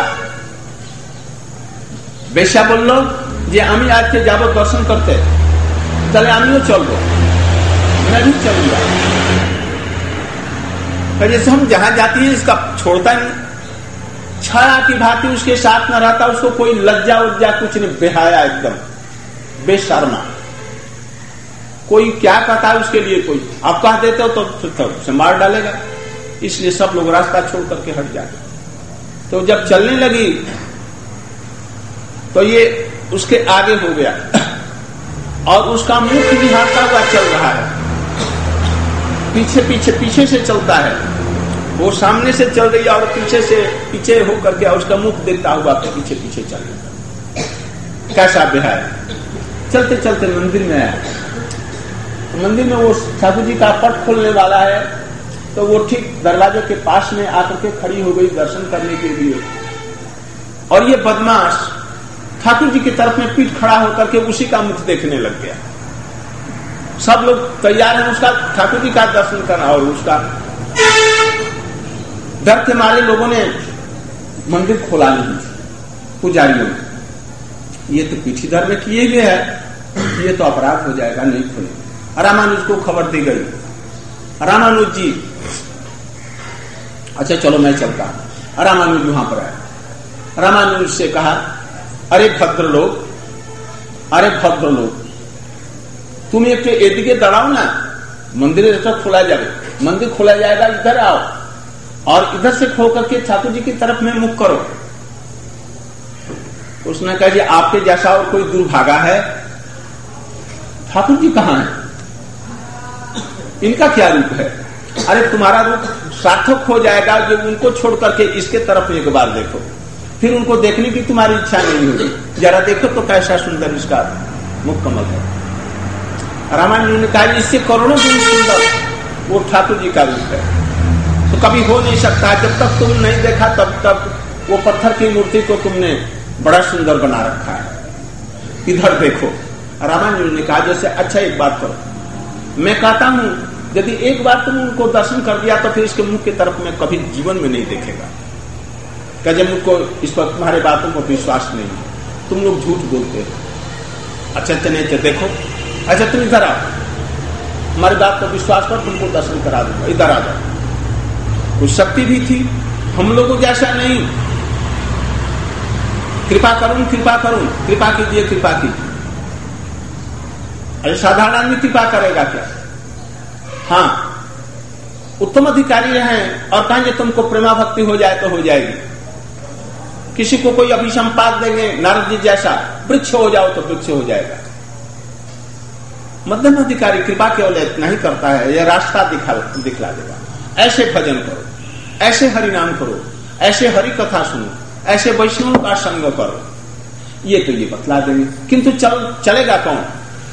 बेश्या बोलो जे आमी आज के जाबो दर्शन करते, चले आमियो चलबो, मैं भी चलूंगा। जैसे हम जहां जाती है इसका छोड़ता नहीं, छाया की भांति उसके साथ न रहता, उसको कोई लज्जा उज्जा कुछ नहीं, बेहाया एकदम बेशर्मा। कोई क्या कहता है उसके लिए, कोई आप कह देते हो तो उसे मार डालेगा, इसलिए सब लोग रास्ता छोड़ करके हट जाते। तो जब चलने लगी तो ये उसके आगे हो गया और उसका मुख निहारता हुआ चल रहा है, पीछे से चलता है, वो सामने से चल रही है और पीछे होकर के उसका मुख देखता हुआ पीछे चल रहा है। कैसा बेहाया, चलते चलते मंदिर में आया। तो मंदिर में वो ठाकुर जी का पट खोलने वाला है, तो वो ठीक दरवाजे के पास में आकर के खड़ी हो गई दर्शन करने के लिए। और ये बदमाश ठाकुर जी की तरफ में पीठ खड़ा होकर के उसी का मुख देखने लग गया। सब लोग तैयार हैं उसका ठाकुर जी का दर्शन करना, और उसका डर के मारे लोगों ने मंदिर खोला नहीं। पुजारियों ने ये तो पीठी धर में किए हुए है, ये तो अपराध हो जाएगा, नहीं खोले। रामानुज को खबर दी गई, रामानुज जी अच्छा चलो मैं चलता हूं। रामानुज वहां पर आया। रामानुज से कहा, अरे भद्र लोग, अरे भद्र लोग, तुम एक एदिके दड़ाओ ना, मंदिर तो खोला जाए, मंदिर खोला जाएगा, इधर आओ और इधर से खो करके ठाकुर जी की तरफ में मुख करो। उसने कहा जी आपके जैसा और कोई दुर्भागा है? ठाकुर जी कहां है? इनका क्या रूप है? अरे तुम्हारा रूप सार्थक हो जाएगा जो उनको छोड़ करके इसके तरफ एक बार देखो, फिर उनको देखने की तुम्हारी इच्छा नहीं होगी। जरा देखो तो कैसा सुंदर इसका मुख कमल है। रामायण ने कहा इससे करोड़ों गुण सुंदर वो ठाकुर जी का रूप है। तो कभी हो नहीं सकता, जब तक तुम नहीं देखा तब तक वो पत्थर की मूर्ति को तुमने बड़ा सुंदर बना रखा है, इधर देखो। रामायण ने कहा जैसे अच्छा एक बात करो, मैं कहता हूं यदि एक बार तुम उनको दर्शन कर दिया तो फिर इसके मुख की तरफ में कभी जीवन में नहीं देखेगा। क्या जब मुझको इस पर तुम्हारे बातों को विश्वास नहीं है, तुम लोग झूठ बोलते हो। अच्छा चले देखो, अच्छा तुम इधर आओ, हमारी बात पर विश्वास कर, तुमको दर्शन करा दूंगा, इधर आ जाओ। कुछ शक्ति भी थी, हम लोगों जैसा नहीं। कृपा करूं, कृपा करूं, कृपा कीजिए, कृपा कीजिए। अरे साधारण आदमी कृपा करेगा क्या? हाँ, उत्तम अधिकारी हैं और कहेंगे तुमको प्रेमा भक्ति हो जाए तो हो जाएगी। किसी को कोई अभिसंपाद देंगे नारद जी जैसा, वृक्ष हो जाओ तो वृक्ष हो जाएगा। मध्यम अधिकारी कृपा केवल इतना ही करता है, यह रास्ता दिखला देगा। ऐसे भजन करो, ऐसे हरिनाम करो, ऐसे हरि कथा सुनो, ऐसे वैष्णव का संग करो, ये तो ये बतला देंगे। किंतु चलेगा कौन?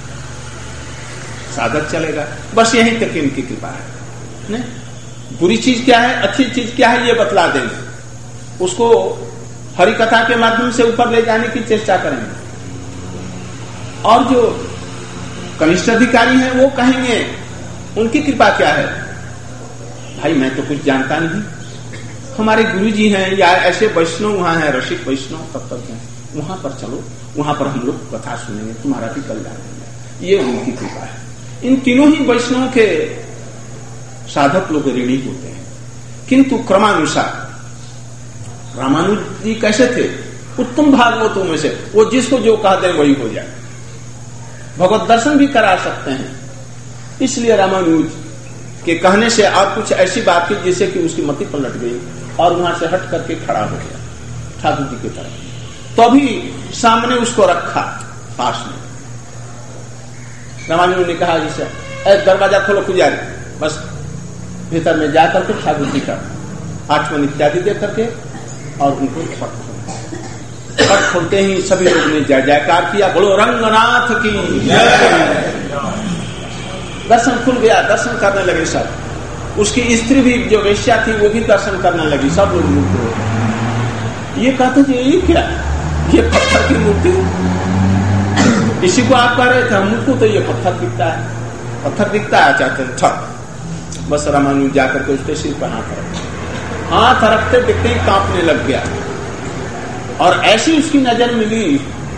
साधक चलेगा। बस यहीं तक इनकी कृपा है। नहीं, बुरी चीज क्या है, अच्छी चीज क्या है, ये बतला देंगे। उसको हरि कथा के माध्यम से ऊपर ले जाने की चेष्टा करेंगे। और जो कनिष्ठ अधिकारी हैं वो कहेंगे उनकी कृपा क्या है? भाई मैं तो कुछ जानता नहीं, हमारे गुरु जी हैं या ऐसे वैष्णव वहां हैं, रसिक वैष्णव तब तक हैं, वहां पर चलो, वहां पर हम लोग कथा सुनेंगे, तुम्हारा भी कल्याण होगा। ये उनकी कृपा है। इन तीनों ही वैष्णव के साधक लोग ऋणी होते हैं। किंतु क्रमानुसार रामानुज जी कैसे थे? उत्तम भागवतों में से वो जिसको जो कह दे वही हो जाए। भगवत दर्शन भी करा सकते हैं। इसलिए रामानुज के कहने से आप कुछ ऐसी बात की जिससे कि उसकी मति पलट गई और वहां से हट करके खड़ा हो गया ठाकुर जी की तरफ। तो अभी सामने उसको रखा पास में। रामानुज ने कहा जिसे दरवाजा खोलो पुजारी, बस भीतर में जाकर के ठाकुर जी का आचमन इत्यादि दे करके और उनको पट खोलते ही सभी लोग ने जय जयकार किया, बोलो रंगनाथ की जय। दर्शन खुल गया, दर्शन करने लगे सब। उसकी स्त्री भी जो वेश्या थी वो भी दर्शन करने लगी, सब लोग मुक्त हो। ये कहते थे ये क्या, ये पत्थर की मूर्ति, इसी को आप कह रहे थे, हमको तो ये पत्थर दिखता है, पत्थर दिखता है। चाहते ठक, बस रामानुज जाकर के उसके सिर पर हाथ रखते दिखते ही कांपने लग गया। और ऐसी उसकी नजर मिली,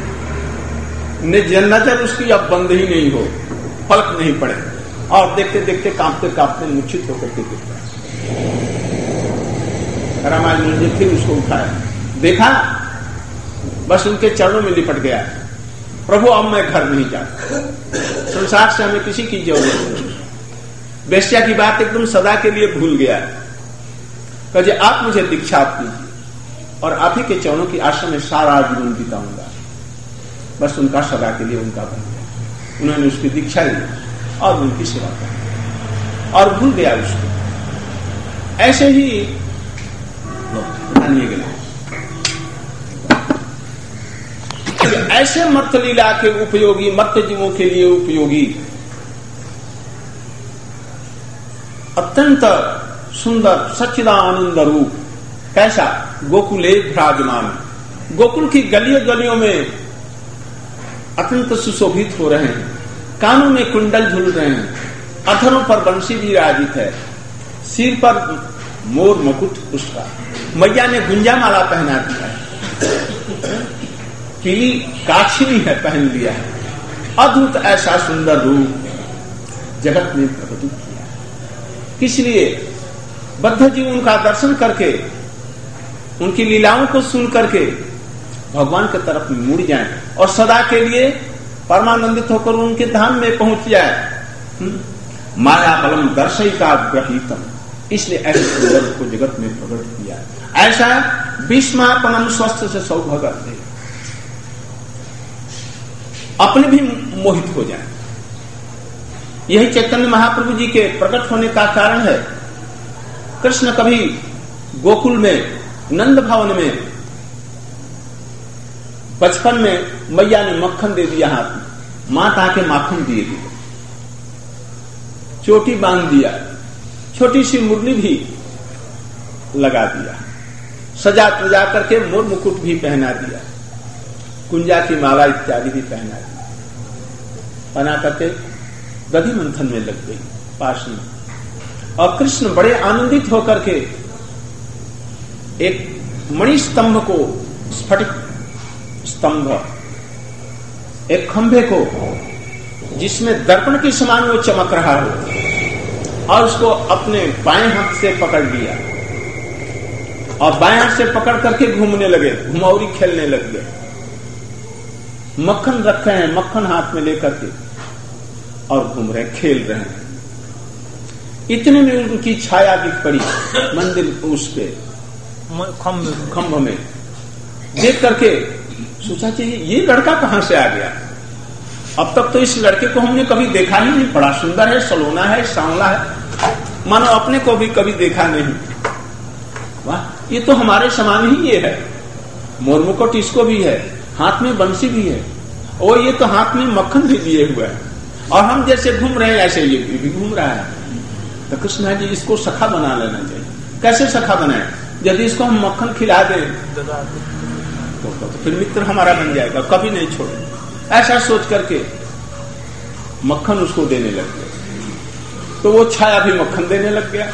नजर उसकी अब बंद ही नहीं हो, पलक नहीं पड़े, और देखते देखते कांपते कांपते मूर्छित होकर के गिरता। रामानुज ने फिर उसको उठाया, देखा, बस उनके चरणों में लिपट गया। प्रभु अब मैं घर नहीं जाता, संसार से हमें किसी की जरूरत नहीं। वेश्या की बात एकदम सदा के लिए भूल गया। कहे आप मुझे दीक्षा कीजिए और आप ही के चरणों की आश्रम में सारा जीवन बिताऊंगा। बस उनका सदा के लिए उनका बन गया। उन्होंने उसकी दीक्षा ली और उनकी सेवा की और भूल गया उसको। ऐसे ही मानिए गए। ऐसे मर्त लीला के उपयोगी, मर्त जीवों के लिए उपयोगी अत्यंत सुंदर सच्चिदानंद रूप कैसा गोकुले विराजमान, गोकुल की गलियों गलियों में अत्यंत सुशोभित हो रहे हैं, कानों में कुंडल झूल रहे हैं, अधरों पर बंशी विराजित है, सिर पर मोर मुकुट उसका, मैया ने गुंजा माला पहना दिया है, पीली काछिनी है पहन लिया है, अद्भुत ऐसा सुंदर रूप जगत में प्रकटित किया है। इसलिए बद्ध जीव उनका दर्शन करके, उनकी लीलाओं को सुन करके भगवान की तरफ मुड़ जाएं और सदा के लिए परमानंदित होकर उनके धाम में पहुंच जाए। माया बलम दर्शिका ग्रहीतम, इसलिए ऐसे सुंदर को जगत में प्रकट किया। ऐसा विस्मापनम स्वस्थ से सौभगत है, अपने भी मोहित हो जाए। यही चैतन्य महाप्रभु जी के प्रकट होने का कारण है। कृष्ण कभी गोकुल में नंद भवन में बचपन में मैया ने मक्खन दे दिया हाथ में, माता के माखन दिए दिए, चोटी बांध दिया, छोटी सी मुरली भी लगा दिया, सजा तजा करके मोर मुकुट भी पहना दिया, कुंजा की माला इत्यादि भी पहना दिया, बना करके दधि मंथन में लग गई पास में। और कृष्ण बड़े आनंदित होकर के एक मणि स्तंभ को, स्फटिक स्तंभ, एक खंभे को जिसमें दर्पण के समान वो चमक रहा हो, और उसको अपने बाएं हाथ से पकड़ लिया और बाएं हाथ से पकड़ करके घूमने लगे, घुमावरी खेलने लग गए। मक्खन रखे हैं, मक्खन हाथ में लेकर के और घूम रहे, खेल रहे हैं। इतने में उनकी छाया दिख पड़ी मंदिर उस पे खंभ में। देख करके सोचा चाहिए ये लड़का कहां से आ गया। अब तक तो इस लड़के को हमने कभी देखा ही नहीं, बड़ा सुंदर है, सलोना है, सांवला है, मानो अपने को भी कभी देखा नहीं। वाह, ये तो हमारे समान ही ये है। मोर मुकुट इसको भी है, हाथ में बंसी भी है, और ये तो हाथ में मक्खन भी लिए हुआ है, और हम जैसे घूम रहे हैं ऐसे ये भी घूम रहा है। तो कृष्ण जी इसको सखा बना लेना चाहिए। कैसे सखा बनाए? यदि इसको हम मक्खन खिला दें तो फिर मित्र हमारा बन जाएगा, कभी नहीं छोड़े। ऐसा सोच करके मक्खन उसको देने लग गया, तो वो छाया भी मक्खन देने लग गया।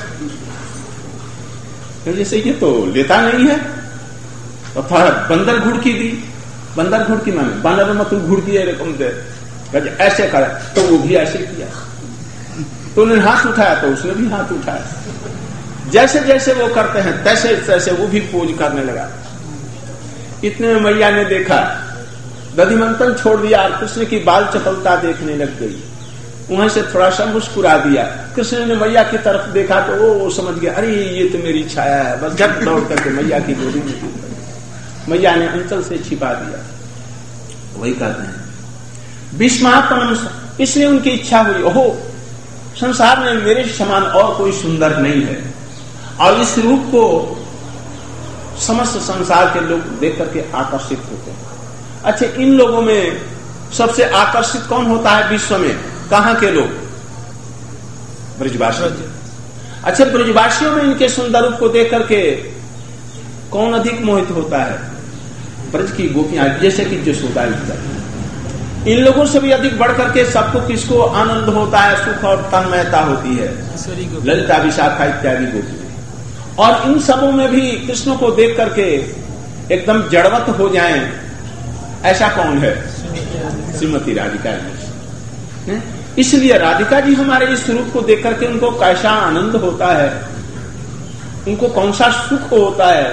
जैसे ये तो लेता नहीं है, तो थोड़ा बंदर घुड़की दी। बंदर घुड़की माने बानर मत घुड़की रकम दे, ऐसे करा तो वो भी ऐसे किया, तो उन्होंने हाथ उठाया तो उसने भी हाथ उठाया। जैसे जैसे वो करते हैं तैसे तैसे वो भी पोज करने लगा। इतने में मैया ने देखा, दधि मंथन छोड़ दिया और कृष्ण की बाल चपलता देखने लग गई। वहां से थोड़ा सा मुस्कुरा दिया। कृष्ण ने मैया की तरफ देखा तो वो समझ गया, अरे ये तो मेरी छाया है। बस झट दौड़ करके मैया की गोदी में गिर पड़ी। मैया ने अंचल से छिपा दिया। वही कहते हैं विस्मापनम, इसलिए उनकी इच्छा हुई, ओहो संसार में मेरे समान और कोई सुंदर नहीं है। और इस रूप को समस्त संसार के लोग देख करके आकर्षित होते हैं। अच्छा, इन लोगों में सबसे आकर्षित कौन होता है विश्व में? कहां के लोग? ब्रजवासी। अच्छा, ब्रजवासियों में इनके सुंदर रूप को देख करके कौन अधिक मोहित होता है? ब्रज की गोपियां, जैसे कि यशोदा इत्यादि। इन लोगों से भी अधिक बढ़ करके सबको किसको आनंद होता है, सुख और तन्मयता होती है? ललिता, विशाखा इत्यादि गोपियां। और इन सबों में भी कृष्ण को देख करके एकदम जड़वत हो जाएं, ऐसा कौन है? श्रीमती राधिका जी। इसलिए राधिका जी हमारे इस रूप को देख करके उनको कैसा आनंद होता है, उनको कौन सा सुख होता है,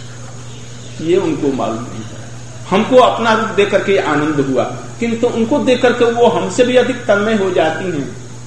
ये उनको मालूम नहीं है। हमको अपना रूप देख करके आनंद हुआ, किंतु उनको देख करके वो हमसे भी अधिक तन्मय हो जाती हैं।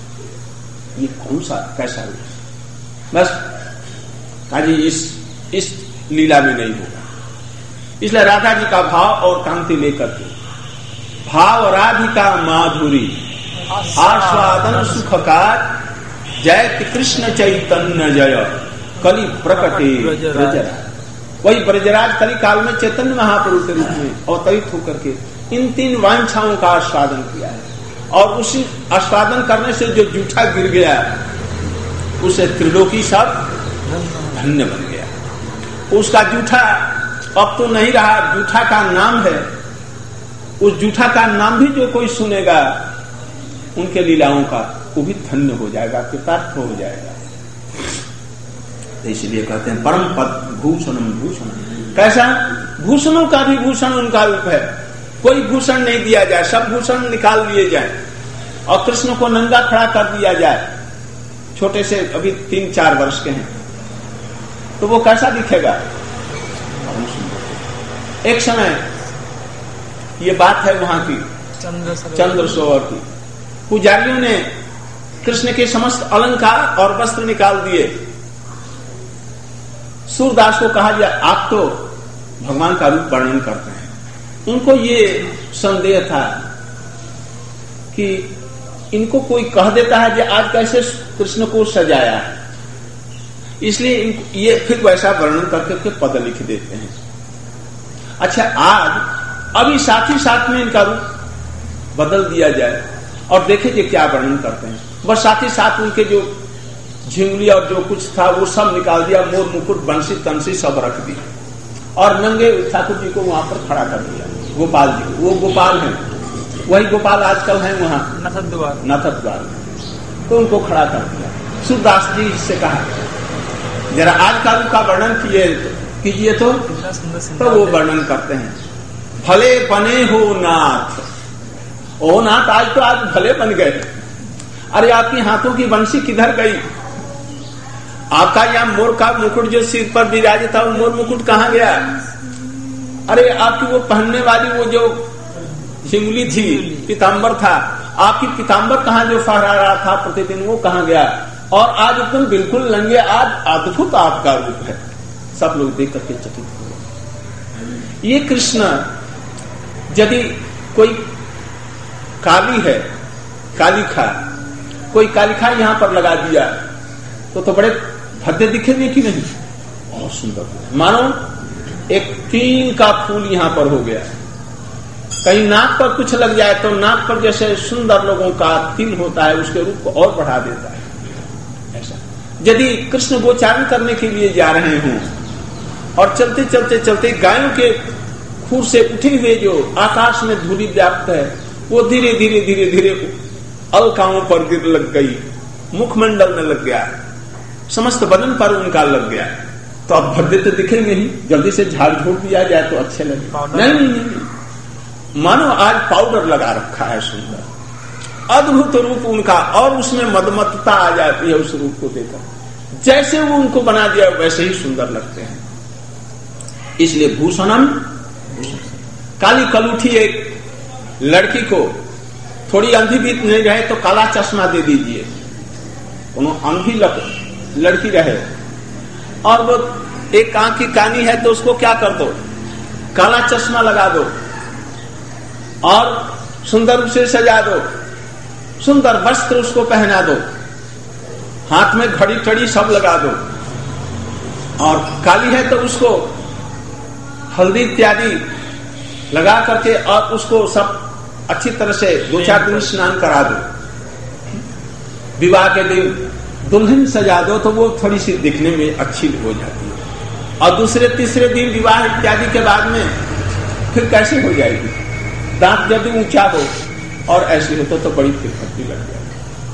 ये कौन सा कैसा रूप? बस काजी इस लीला में नहीं होगा। इसलिए राधा जी का भाव और कांति लेकर के, भाव राधिका माधुरी आस्वादन सुखकार, जय कृष्ण चैतन्य जय कलि प्रकटे ब्रजराज। वही ब्रजराज कलि काल में चैतन्य महाप्रभु के रूप में अवतरित होकर के इन 3 वांछाओं का आस्वादन किया है, और उसी आस्वादन करने से जो जूठा गिर गया उसे त्रिलोकी सब धन्य बन गया। उसका जूठा अब तो नहीं रहा, जूठा का नाम है। उस जूठा का नाम भी जो कोई सुनेगा उनके लीलाओं का, वो भी धन्य हो जाएगा, कृतार्थ हो जाएगा। तो इसलिए कहते हैं परम पद भूषणम भूषण। कैसा? भूषणों का भी भूषण उनका रूप है। कोई भूषण नहीं दिया जाए, सब भूषण निकाल दिए जाए और कृष्ण को नंगा खड़ा कर दिया जाए, छोटे से अभी 3-4 वर्ष के हैं, तो वो कैसा दिखेगा? एक समय ये बात है वहां की चंद्र सरोवर की, पुजारियों ने कृष्ण के समस्त अलंकार और वस्त्र निकाल दिए। सूरदास को कहा गया आप तो भगवान का रूप वर्णन करते हैं। उनको ये संदेह था कि इनको कोई कह देता है कि आज कैसे कृष्ण को सजाया है, इसलिए ये फिर वैसा वर्णन करके पद लिख देते हैं। अच्छा, आज अभी साथ ही साथ में इनका रूप बदल दिया जाए और देखें क्या वर्णन करते हैं। बस साथ ही साथ उनके जो झिंगली और जो कुछ था वो सब निकाल दिया, मोर मुकुट बंसी तंसी सब रख दिया और नंगे ठाकुर जी को वहां पर खड़ा कर दिया। गोपाल जी, वो गोपाल हैं, वही गोपाल आजकल हैं वहां नाथद द्वार में, तो उनको खड़ा कर दिया। सूरदास जी से कहा जरा आज का रूप का वर्णन कीजिए तो वो वर्णन करते हैं। भले बने हो नाथ, ओ नाथ आज तो आज भले बन गए। अरे आपकी हाथों की बंसी किधर गई? आपका यहाँ मोर का मुकुट जो सिर पर विराजे था वो मोर मुकुट कहाँ गया? अरे आपकी वो पहनने वाली वो जो झिंगली थी, पीताम्बर था, आपकी पीताम्बर कहाँ जो फहरा रहा था प्रतिदिन, वो कहाँ गया? और आज एकदम बिल्कुल नंगे, आज अद्भुत आपका रूप है। सब लोग देख करके चकित हुए। ये कृष्ण यदि कोई काली है, कालिखा, कोई कालिखा यहाँ पर लगा दिया तो बड़े भद्दे दिखेंगे कि नहीं? बहुत सुंदर, मानो एक तीन का फूल यहाँ पर हो गया। कहीं नाक पर कुछ लग जाए तो नाक पर जैसे सुंदर लोगों का तिल होता है उसके रूप को और बढ़ा देता है। ऐसा यदि कृष्ण गोचारण करने के लिए जा रहे हों और चलते चलते चलते गायों के खूर से उठे हुए जो आकाश में धूलि व्याप्त है वो धीरे धीरे धीरे धीरे अलकाओं पर गिर लग गई, मुखमंडल में लग गया, समस्त बदन पर उनका लग गया, तो अब भद्दे तो दिखेंगे ही। जल्दी से झाड़ झोड़ दिया जाए तो अच्छे लगे। नहीं, मानो आज पाउडर लगा रखा है, सुंदर अद्भुत रूप उनका, और उसमें मदमत्ता आ जाती है उस रूप को देखकर। जैसे वो उनको बना दिया वैसे ही सुंदर लगते हैं। इसलिए भूषणम, काली कलूठी एक लड़की को थोड़ी अंधी भी नहीं रहे तो काला चश्मा दे दीजिए, अंधी लड़की रहे और वो एक आंख की कानी है तो उसको क्या कर दो, काला चश्मा लगा दो और सुंदर रूप से सजा दो, सुंदर वस्त्र उसको पहना दो, हाथ में घड़ी टड़ी सब लगा दो, और काली है तो उसको हल्दी इत्यादि लगा करके और उसको सब अच्छी तरह से 2-4 दिन स्नान करा दो। विवाह के दिन दुल्हन सजा दो तो वो थोड़ी सी दिखने में अच्छी हो जाती है, और दूसरे तीसरे दिन विवाह इत्यादि के बाद में फिर कैसे हो जाएगी? दांत जब भी ऊंचा हो और ऐसे हो तो बड़ी फिरफटी लग जाएगी।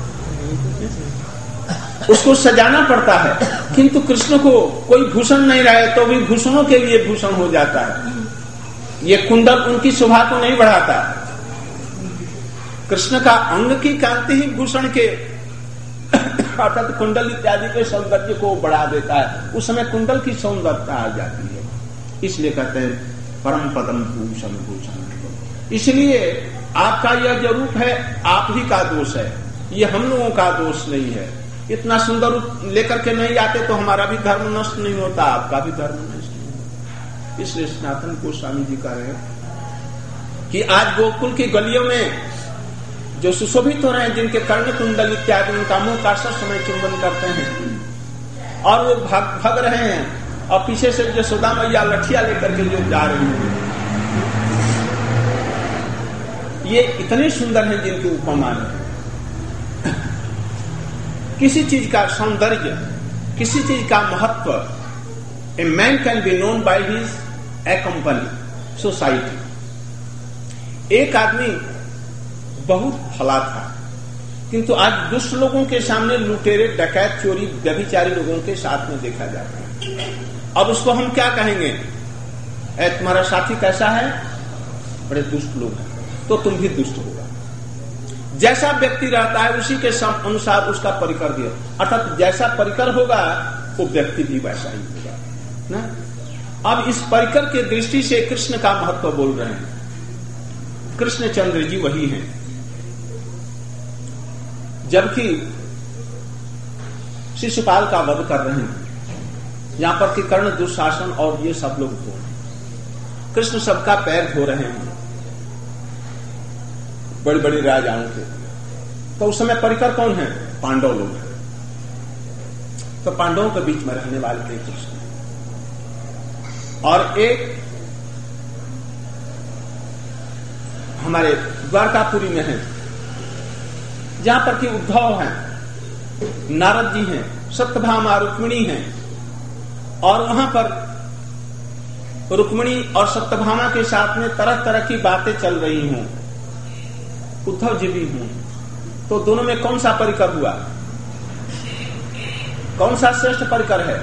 उसको सजाना पड़ता है, किंतु कृष्ण को कोई भूषण नहीं रहे तो भी भूषणों के लिए भूषण हो जाता है। ये कुंडल उनकी शोभा को नहीं बढ़ाता। कृष्ण का अंग की कांति ही भूषण के अर्थात कुंडल इत्यादि के सौंदर्य को बढ़ा देता है। उस समय कुंडल की सौंदर्यता आ जाती है। इसलिए कहते हैं परम पदम भूषण भूषण। इसलिए आपका यह जो रूप है आप ही का दोष है, ये हम लोगों का दोष नहीं है। इतना सुंदर रूप लेकर के नहीं आते तो हमारा भी धर्म नष्ट नहीं होता, आपका भी धर्म नष्ट नहीं होता। इसलिए सनातन गोस्वामी जी कह रहे हैं कि आज गोकुल की गलियों में जो सुशोभित हो रहे हैं, जिनके कर्ण कुंडल इत्यादि उनका मुंह का सब समय चुंबन करते हैं और वो भाग रहे हैं, और पीछे से जो सुदा मैया लठिया लेकर के जो जा रही है, ये इतने सुंदर हैं जिनकी उपमा नहीं। किसी चीज का सौंदर्य, किसी चीज का महत्व, a man can be known by his company, society. एक आदमी बहुत भला था, किंतु आज दुष्ट लोगों के सामने लुटेरे, डकैत, चोरी, व्यभिचारी लोगों के साथ में देखा जाता है। अब उसको हम क्या कहेंगे? तुम्हारा साथी कैसा है? बड़े दुष्ट लोग हैं, तो तुम भी दुष्ट होगा। जैसा व्यक्ति रहता है उसी के अनुसार उसका परिकर दिया, अर्थात जैसा परिकर होगा वो व्यक्ति भी वैसा ही होगा ना। अब इस परिकर के दृष्टि से कृष्ण का महत्व बोल रहे हैं। कृष्णचंद्र जी वही हैं, जबकि शिशुपाल का वध कर रहे हैं, यहां पर कि कर्ण, दुशासन और ये सब लोग धो, कृष्ण सबका पैर धो रहे हैं, बड़े बड़े राजाओं के। तो उस समय परिकर कौन है? पांडव लोग हैं। तो पांडवों के बीच में रहने वाले थे कृष्ण। और एक हमारे द्वारकापुरी में है, जहां पर कि उद्धव हैं, नारद जी हैं, सत्यभामा रुक्मिणी हैं, और वहां पर रुक्मिणी और सत्यभामा के साथ में तरह तरह की बातें चल रही हों, उद्धव जी भी हूं, तो दोनों में कौन सा परिकर हुआ? कौन सा श्रेष्ठ परिकर है?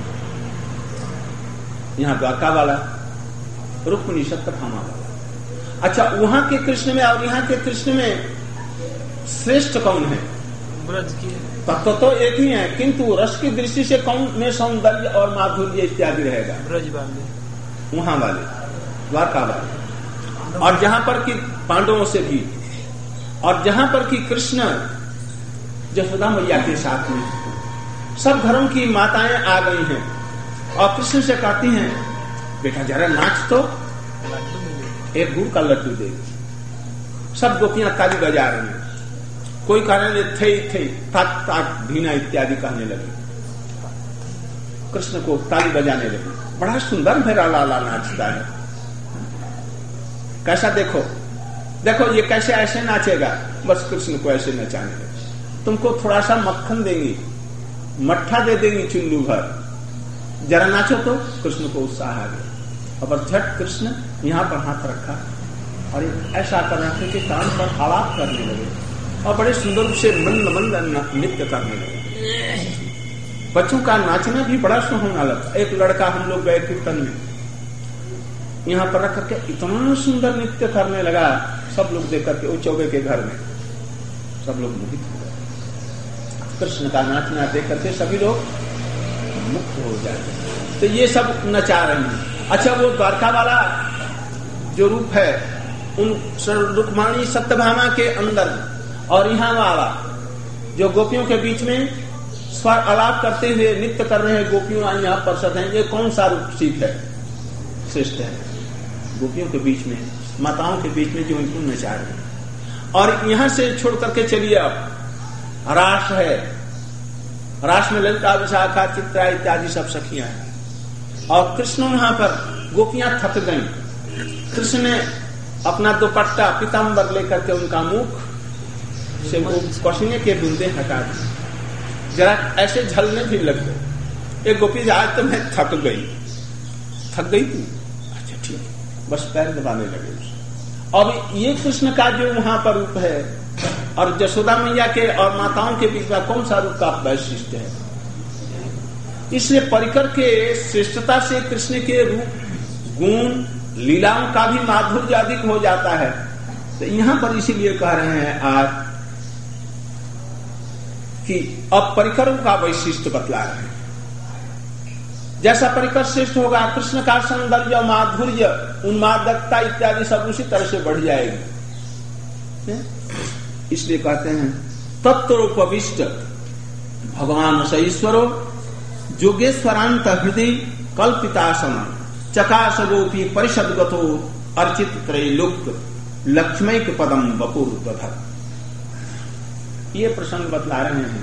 यहां द्वारका वाला, रुक्मिणी सत्यभामा वाला। अच्छा, वहां के कृष्ण में और यहां के कृष्ण में श्रेष्ठ कौन है? ब्रज की तत्व तो एक ही है, किंतु रस की दृष्टि से कौन में सौंदर्य और माधुर्य इत्यादि रहेगा? ब्रज वाले, वहां वाले, द्वारका वाले। और जहां पर कि पांडवों से भी, और जहां पर कि कृष्ण यशोदा मैया के साथ में, सब घरों की माताएं आ गई हैं और कृष्ण से कहती हैं, बेटा जरा नाच तो, एक गुड़ का लड्डू दे। सब गोपियां ताली बजा रही हैं, कोई कहने थे थे तात तात भीना इत्यादि कहने लगे, कृष्ण को ताली बजाने लगे। बड़ा सुंदर मेरा लाला नाचता है, कैसा देखो देखो ये कैसे ऐसे नाचेगा। बस कृष्ण को ऐसे नचाने लगे। तुमको थोड़ा सा मक्खन देंगी, मट्ठा दे देंगी चुन्नू भर, जरा नाचो तो। कृष्ण को उत्साह आ गया, और झट कृष्ण यहां पर हाथ रखा और ऐसा कर रखे कि कान पर आलाप करने लगे और बड़े सुंदर से मंद मंद नृत्य करने लगे। बच्चों का नाचना भी बड़ा सुहावना लगता। एक लड़का, हम लोग गए कीर्तन में, यहां पर रख करके इतना सुंदर नृत्य करने लगा, सब लोग देख करके, वो चौबे के घर में सब लोग मोहित हो गए। कृष्ण का नाचना देख करके सभी लोग मुक्त हो जाते। तो ये सब नचा रही हैं। अच्छा, वो द्वारका वाला जो रूप है, उन रुक्मिणी सत्यभामा के अंदर, और यहाँ वाला जो गोपियों के बीच में स्वर आलाप करते हुए नृत्य कर रहे हैं, गोपियों यहाँ परिषद हैं, ये कौन सा रूप सीख है? श्रेष्ठ है। गोपियों के बीच में, माताओं के बीच में जो इनको नचा रहे हैं। और यहां से छोड़ करके चलिए, अब रास है। रास में ललिता, विशाखा, चित्रा इत्यादि सब सखियां हैं, और कृष्ण वहां पर, गोपियां थक गईं। कृष्ण ने अपना दुपट्टा पीताम्बर लेकर के उनका मुख से वो पसीने के बूंदे हटा दी, जरा ऐसे झलने भी लग गए। एक गोपी, आज तो मैं थक गई तू? अच्छा ठीक, बस पैर दबाने लगे। अब ये कृष्ण का जो वहां पर रूप है, और यशोदा मैया के और माताओं के बीच में कौन सा रूप का वैशिष्ट है? इसलिए परिकर के श्रेष्ठता से कृष्ण के रूप, गुण, लीलाओं का भी माधुर्य अधिक हो जाता है। तो यहां पर इसीलिए कह रहे हैं आज कि अब परिकरों का वैशिष्ट बतला रहे हैं। जैसा परिकर श्रेष्ठ होगा, कृष्ण का सौंदर्य, माधुर्य, उन्मादकता इत्यादि सब उसी तरह से बढ़ जाएगी। इसलिए कहते हैं, तत्वोपविष्ट भगवान सईश्वरो जोगेश्वरांत हृदय कल्पितासम चकाशगोपी परिषदगतो अर्चित त्रैलोक लक्ष्मैक पदम बपुर दधर। ये प्रसंग बतला रहे हैं,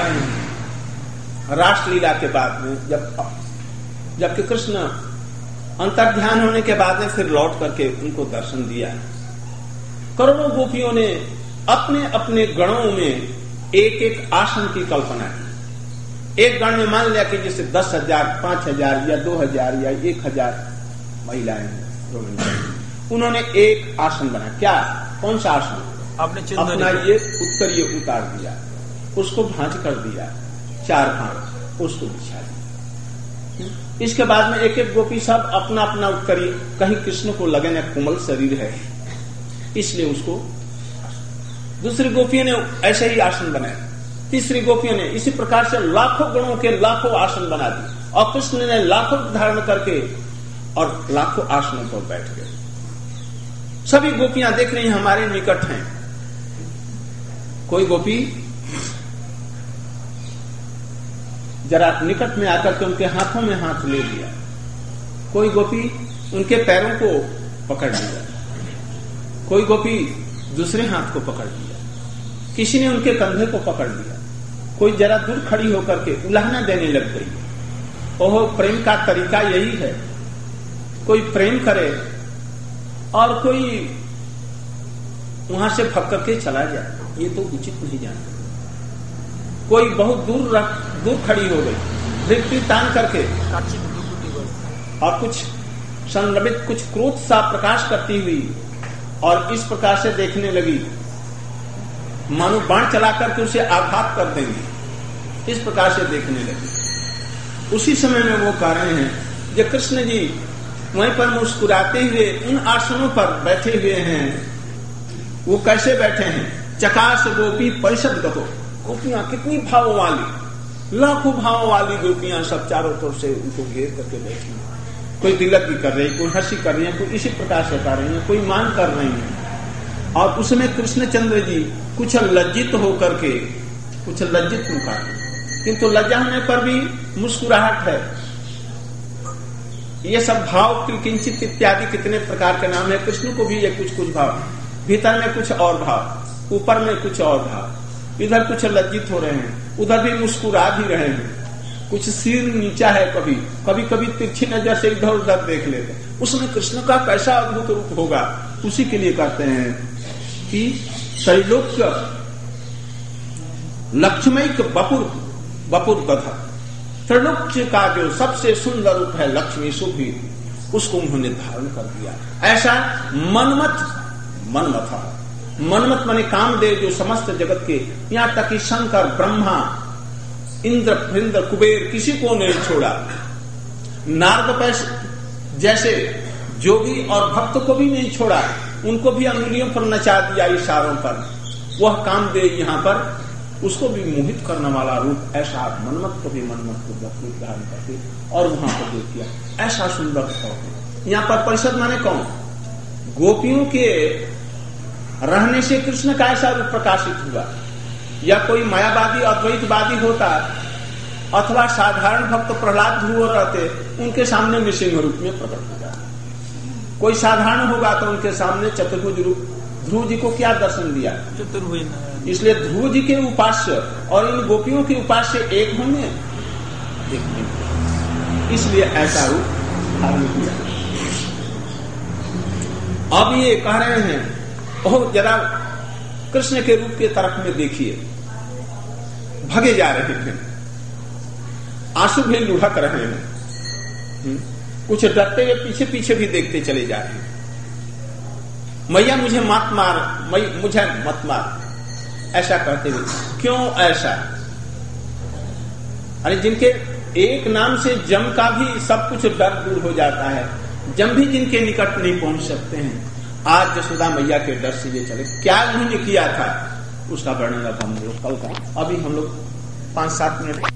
रासलीला के बाद में, जबकि कृष्ण अंतर्ध्यान होने के बाद में फिर लौट करके उनको दर्शन दिया। करोड़ों गोपियों ने अपने अपने गणों में एक एक आसन की कल्पना की। एक गण में मान लिया कि जैसे 10,000, 5,000 या 2,000 या 1,000 महिलाएं हैं, उन्होंने एक आसन बना। क्या, कौन सा आसन? अपना ये उत्तरीय उतार दिया, उसको भांज कर दिया, 4 भांज, उसको बिछा दिया। इसके बाद में एक एक गोपी सब अपना अपना उत्तरीय, कहीं कृष्ण को लगे न कोमल शरीर है इसलिए उसको, दूसरी गोपियों ने ऐसे ही आसन बनाए, तीसरी गोपियों ने इसी प्रकार से लाखों गणों के लाखों आसन बना दिए और कृष्ण ने लाखों धारण करके और लाखों आसनों पर बैठ गए। सभी गोपियां देख रही हैं, हमारे निकट हैं। कोई गोपी जरा निकट में आकर के उनके हाथों में हाथ ले लिया, कोई गोपी उनके पैरों को पकड़ लिया, कोई गोपी दूसरे हाथ को पकड़ लिया, किसी ने उनके कंधे को पकड़ लिया, कोई जरा दूर खड़ी होकर के उलाहना देने लग गई। ओह, प्रेम का तरीका यही है, कोई प्रेम करे और कोई वहां से भग करके चला जाए, ये तो उचित नहीं जानता। कोई बहुत दूर खड़ी हो गई, दृष्टि तान करके और कुछ संरमित, कुछ क्रोध सा प्रकाश करती हुई और इस प्रकार से देखने लगी मानो बाण चला करके उसे आघात कर देंगे, इस प्रकार से देखने लगी। उसी समय में वो कह रहे हैं कि कृष्ण जी वहीं पर मुस्कुराते हुए उन आसनों पर बैठे हुए हैं। वो कैसे बैठे हैं? चकाश गोपी परिषद गतो, गोपियां कितनी भाव वाली, लाखों भाव वाली गोपियां सब चारों तरफ से उनको घेर करके बैठी हैं। कोई तिलक भी कर रही है, कोई हंसी कर रही है, कोई इसी प्रकार से कर रही है, कोई मान कर रही है। और उसमें कृष्णचंद्र जी कुछ लज्जित होकर के, कुछ लज्जित मुखा, किंतु लज्जा होने पर भी मुस्कुराहट है। ये सब भाव किंचित इत्यादि कितने प्रकार के नाम है। कृष्ण को भी ये कुछ भाव, भीतर में कुछ और भाव, ऊपर में कुछ और भाव, इधर कुछ लज्जित हो रहे हैं, उधर भी मुस्कुरा भी रहे हैं, कुछ सिर नीचा है, कभी तिरछी नजर से इधर उधर देख लेते हैं। उसमें कृष्ण का कैसा अद्भुत रूप होगा, उसी के लिए कहते हैं कि त्रैलोक्य लक्ष्मैक बपुर दधा, त्रैलोक्य का जो सबसे सुंदर रूप है लक्ष्मी सुभी, उसको उन्होंने धारण कर दिया। ऐसा मनमथ माने कामदेव, जो समस्त जगत के, यहाँ तक कि शंकर, ब्रह्मा, इंद्र, भृंद्र, कुबेर, किसी को नहीं छोड़ा। नारद जैसे जोगी और भक्त को भी नहीं छोड़ा, उनको भी अंगुलियों पर नचा दिया, इशारों पर। वह कामदेव यहाँ पर उसको भी मोहित करने वाला रूप, ऐसा मनमथ को भी मनमथ को धारण करके और वहां पर देख किया। ऐसा सुंदर भाव। यहाँ पर परिषद माने कौन? गोपियों के रहने से कृष्ण का ऐसा रूप प्रकाशित हुआ। या कोई मायावादी अद्वैतवादी होता अथवा साधारण भक्त प्रहलाद ध्रुव रहते, उनके सामने नृसिंह रूप में प्रकट हो जाता। कोई साधारण होगा तो उनके सामने चतुर्भुज रूप। ध्रुव जी को क्या दर्शन दिया? चतुर्भुज। इसलिए ध्रुव जी के उपास्य और इन गोपियों के उपास्य एक होंगे, इसलिए ऐसा रूप धारण किया। अब ये कह रहे हैं, ओह जरा कृष्ण के रूप के तरफ में देखिए, भगे जा रहे हैं, आंसू भी लुढ़क रहे हैं, कुछ डरते हुए पीछे पीछे भी देखते चले जा रहे हैं। मैया मुझे मत मार, मुझे मत मार, ऐसा कहते हुए। क्यों ऐसा? अरे जिनके एक नाम से जम का भी सब कुछ डर दूर हो जाता है, जम भी जिनके निकट नहीं पहुंच सकते हैं, आज यशोदा मैया के डर से ये चले। क्या उन्होंने किया था उसका वर्णन अब हम लोग कल का, अभी हम लोग 5-7 मिनट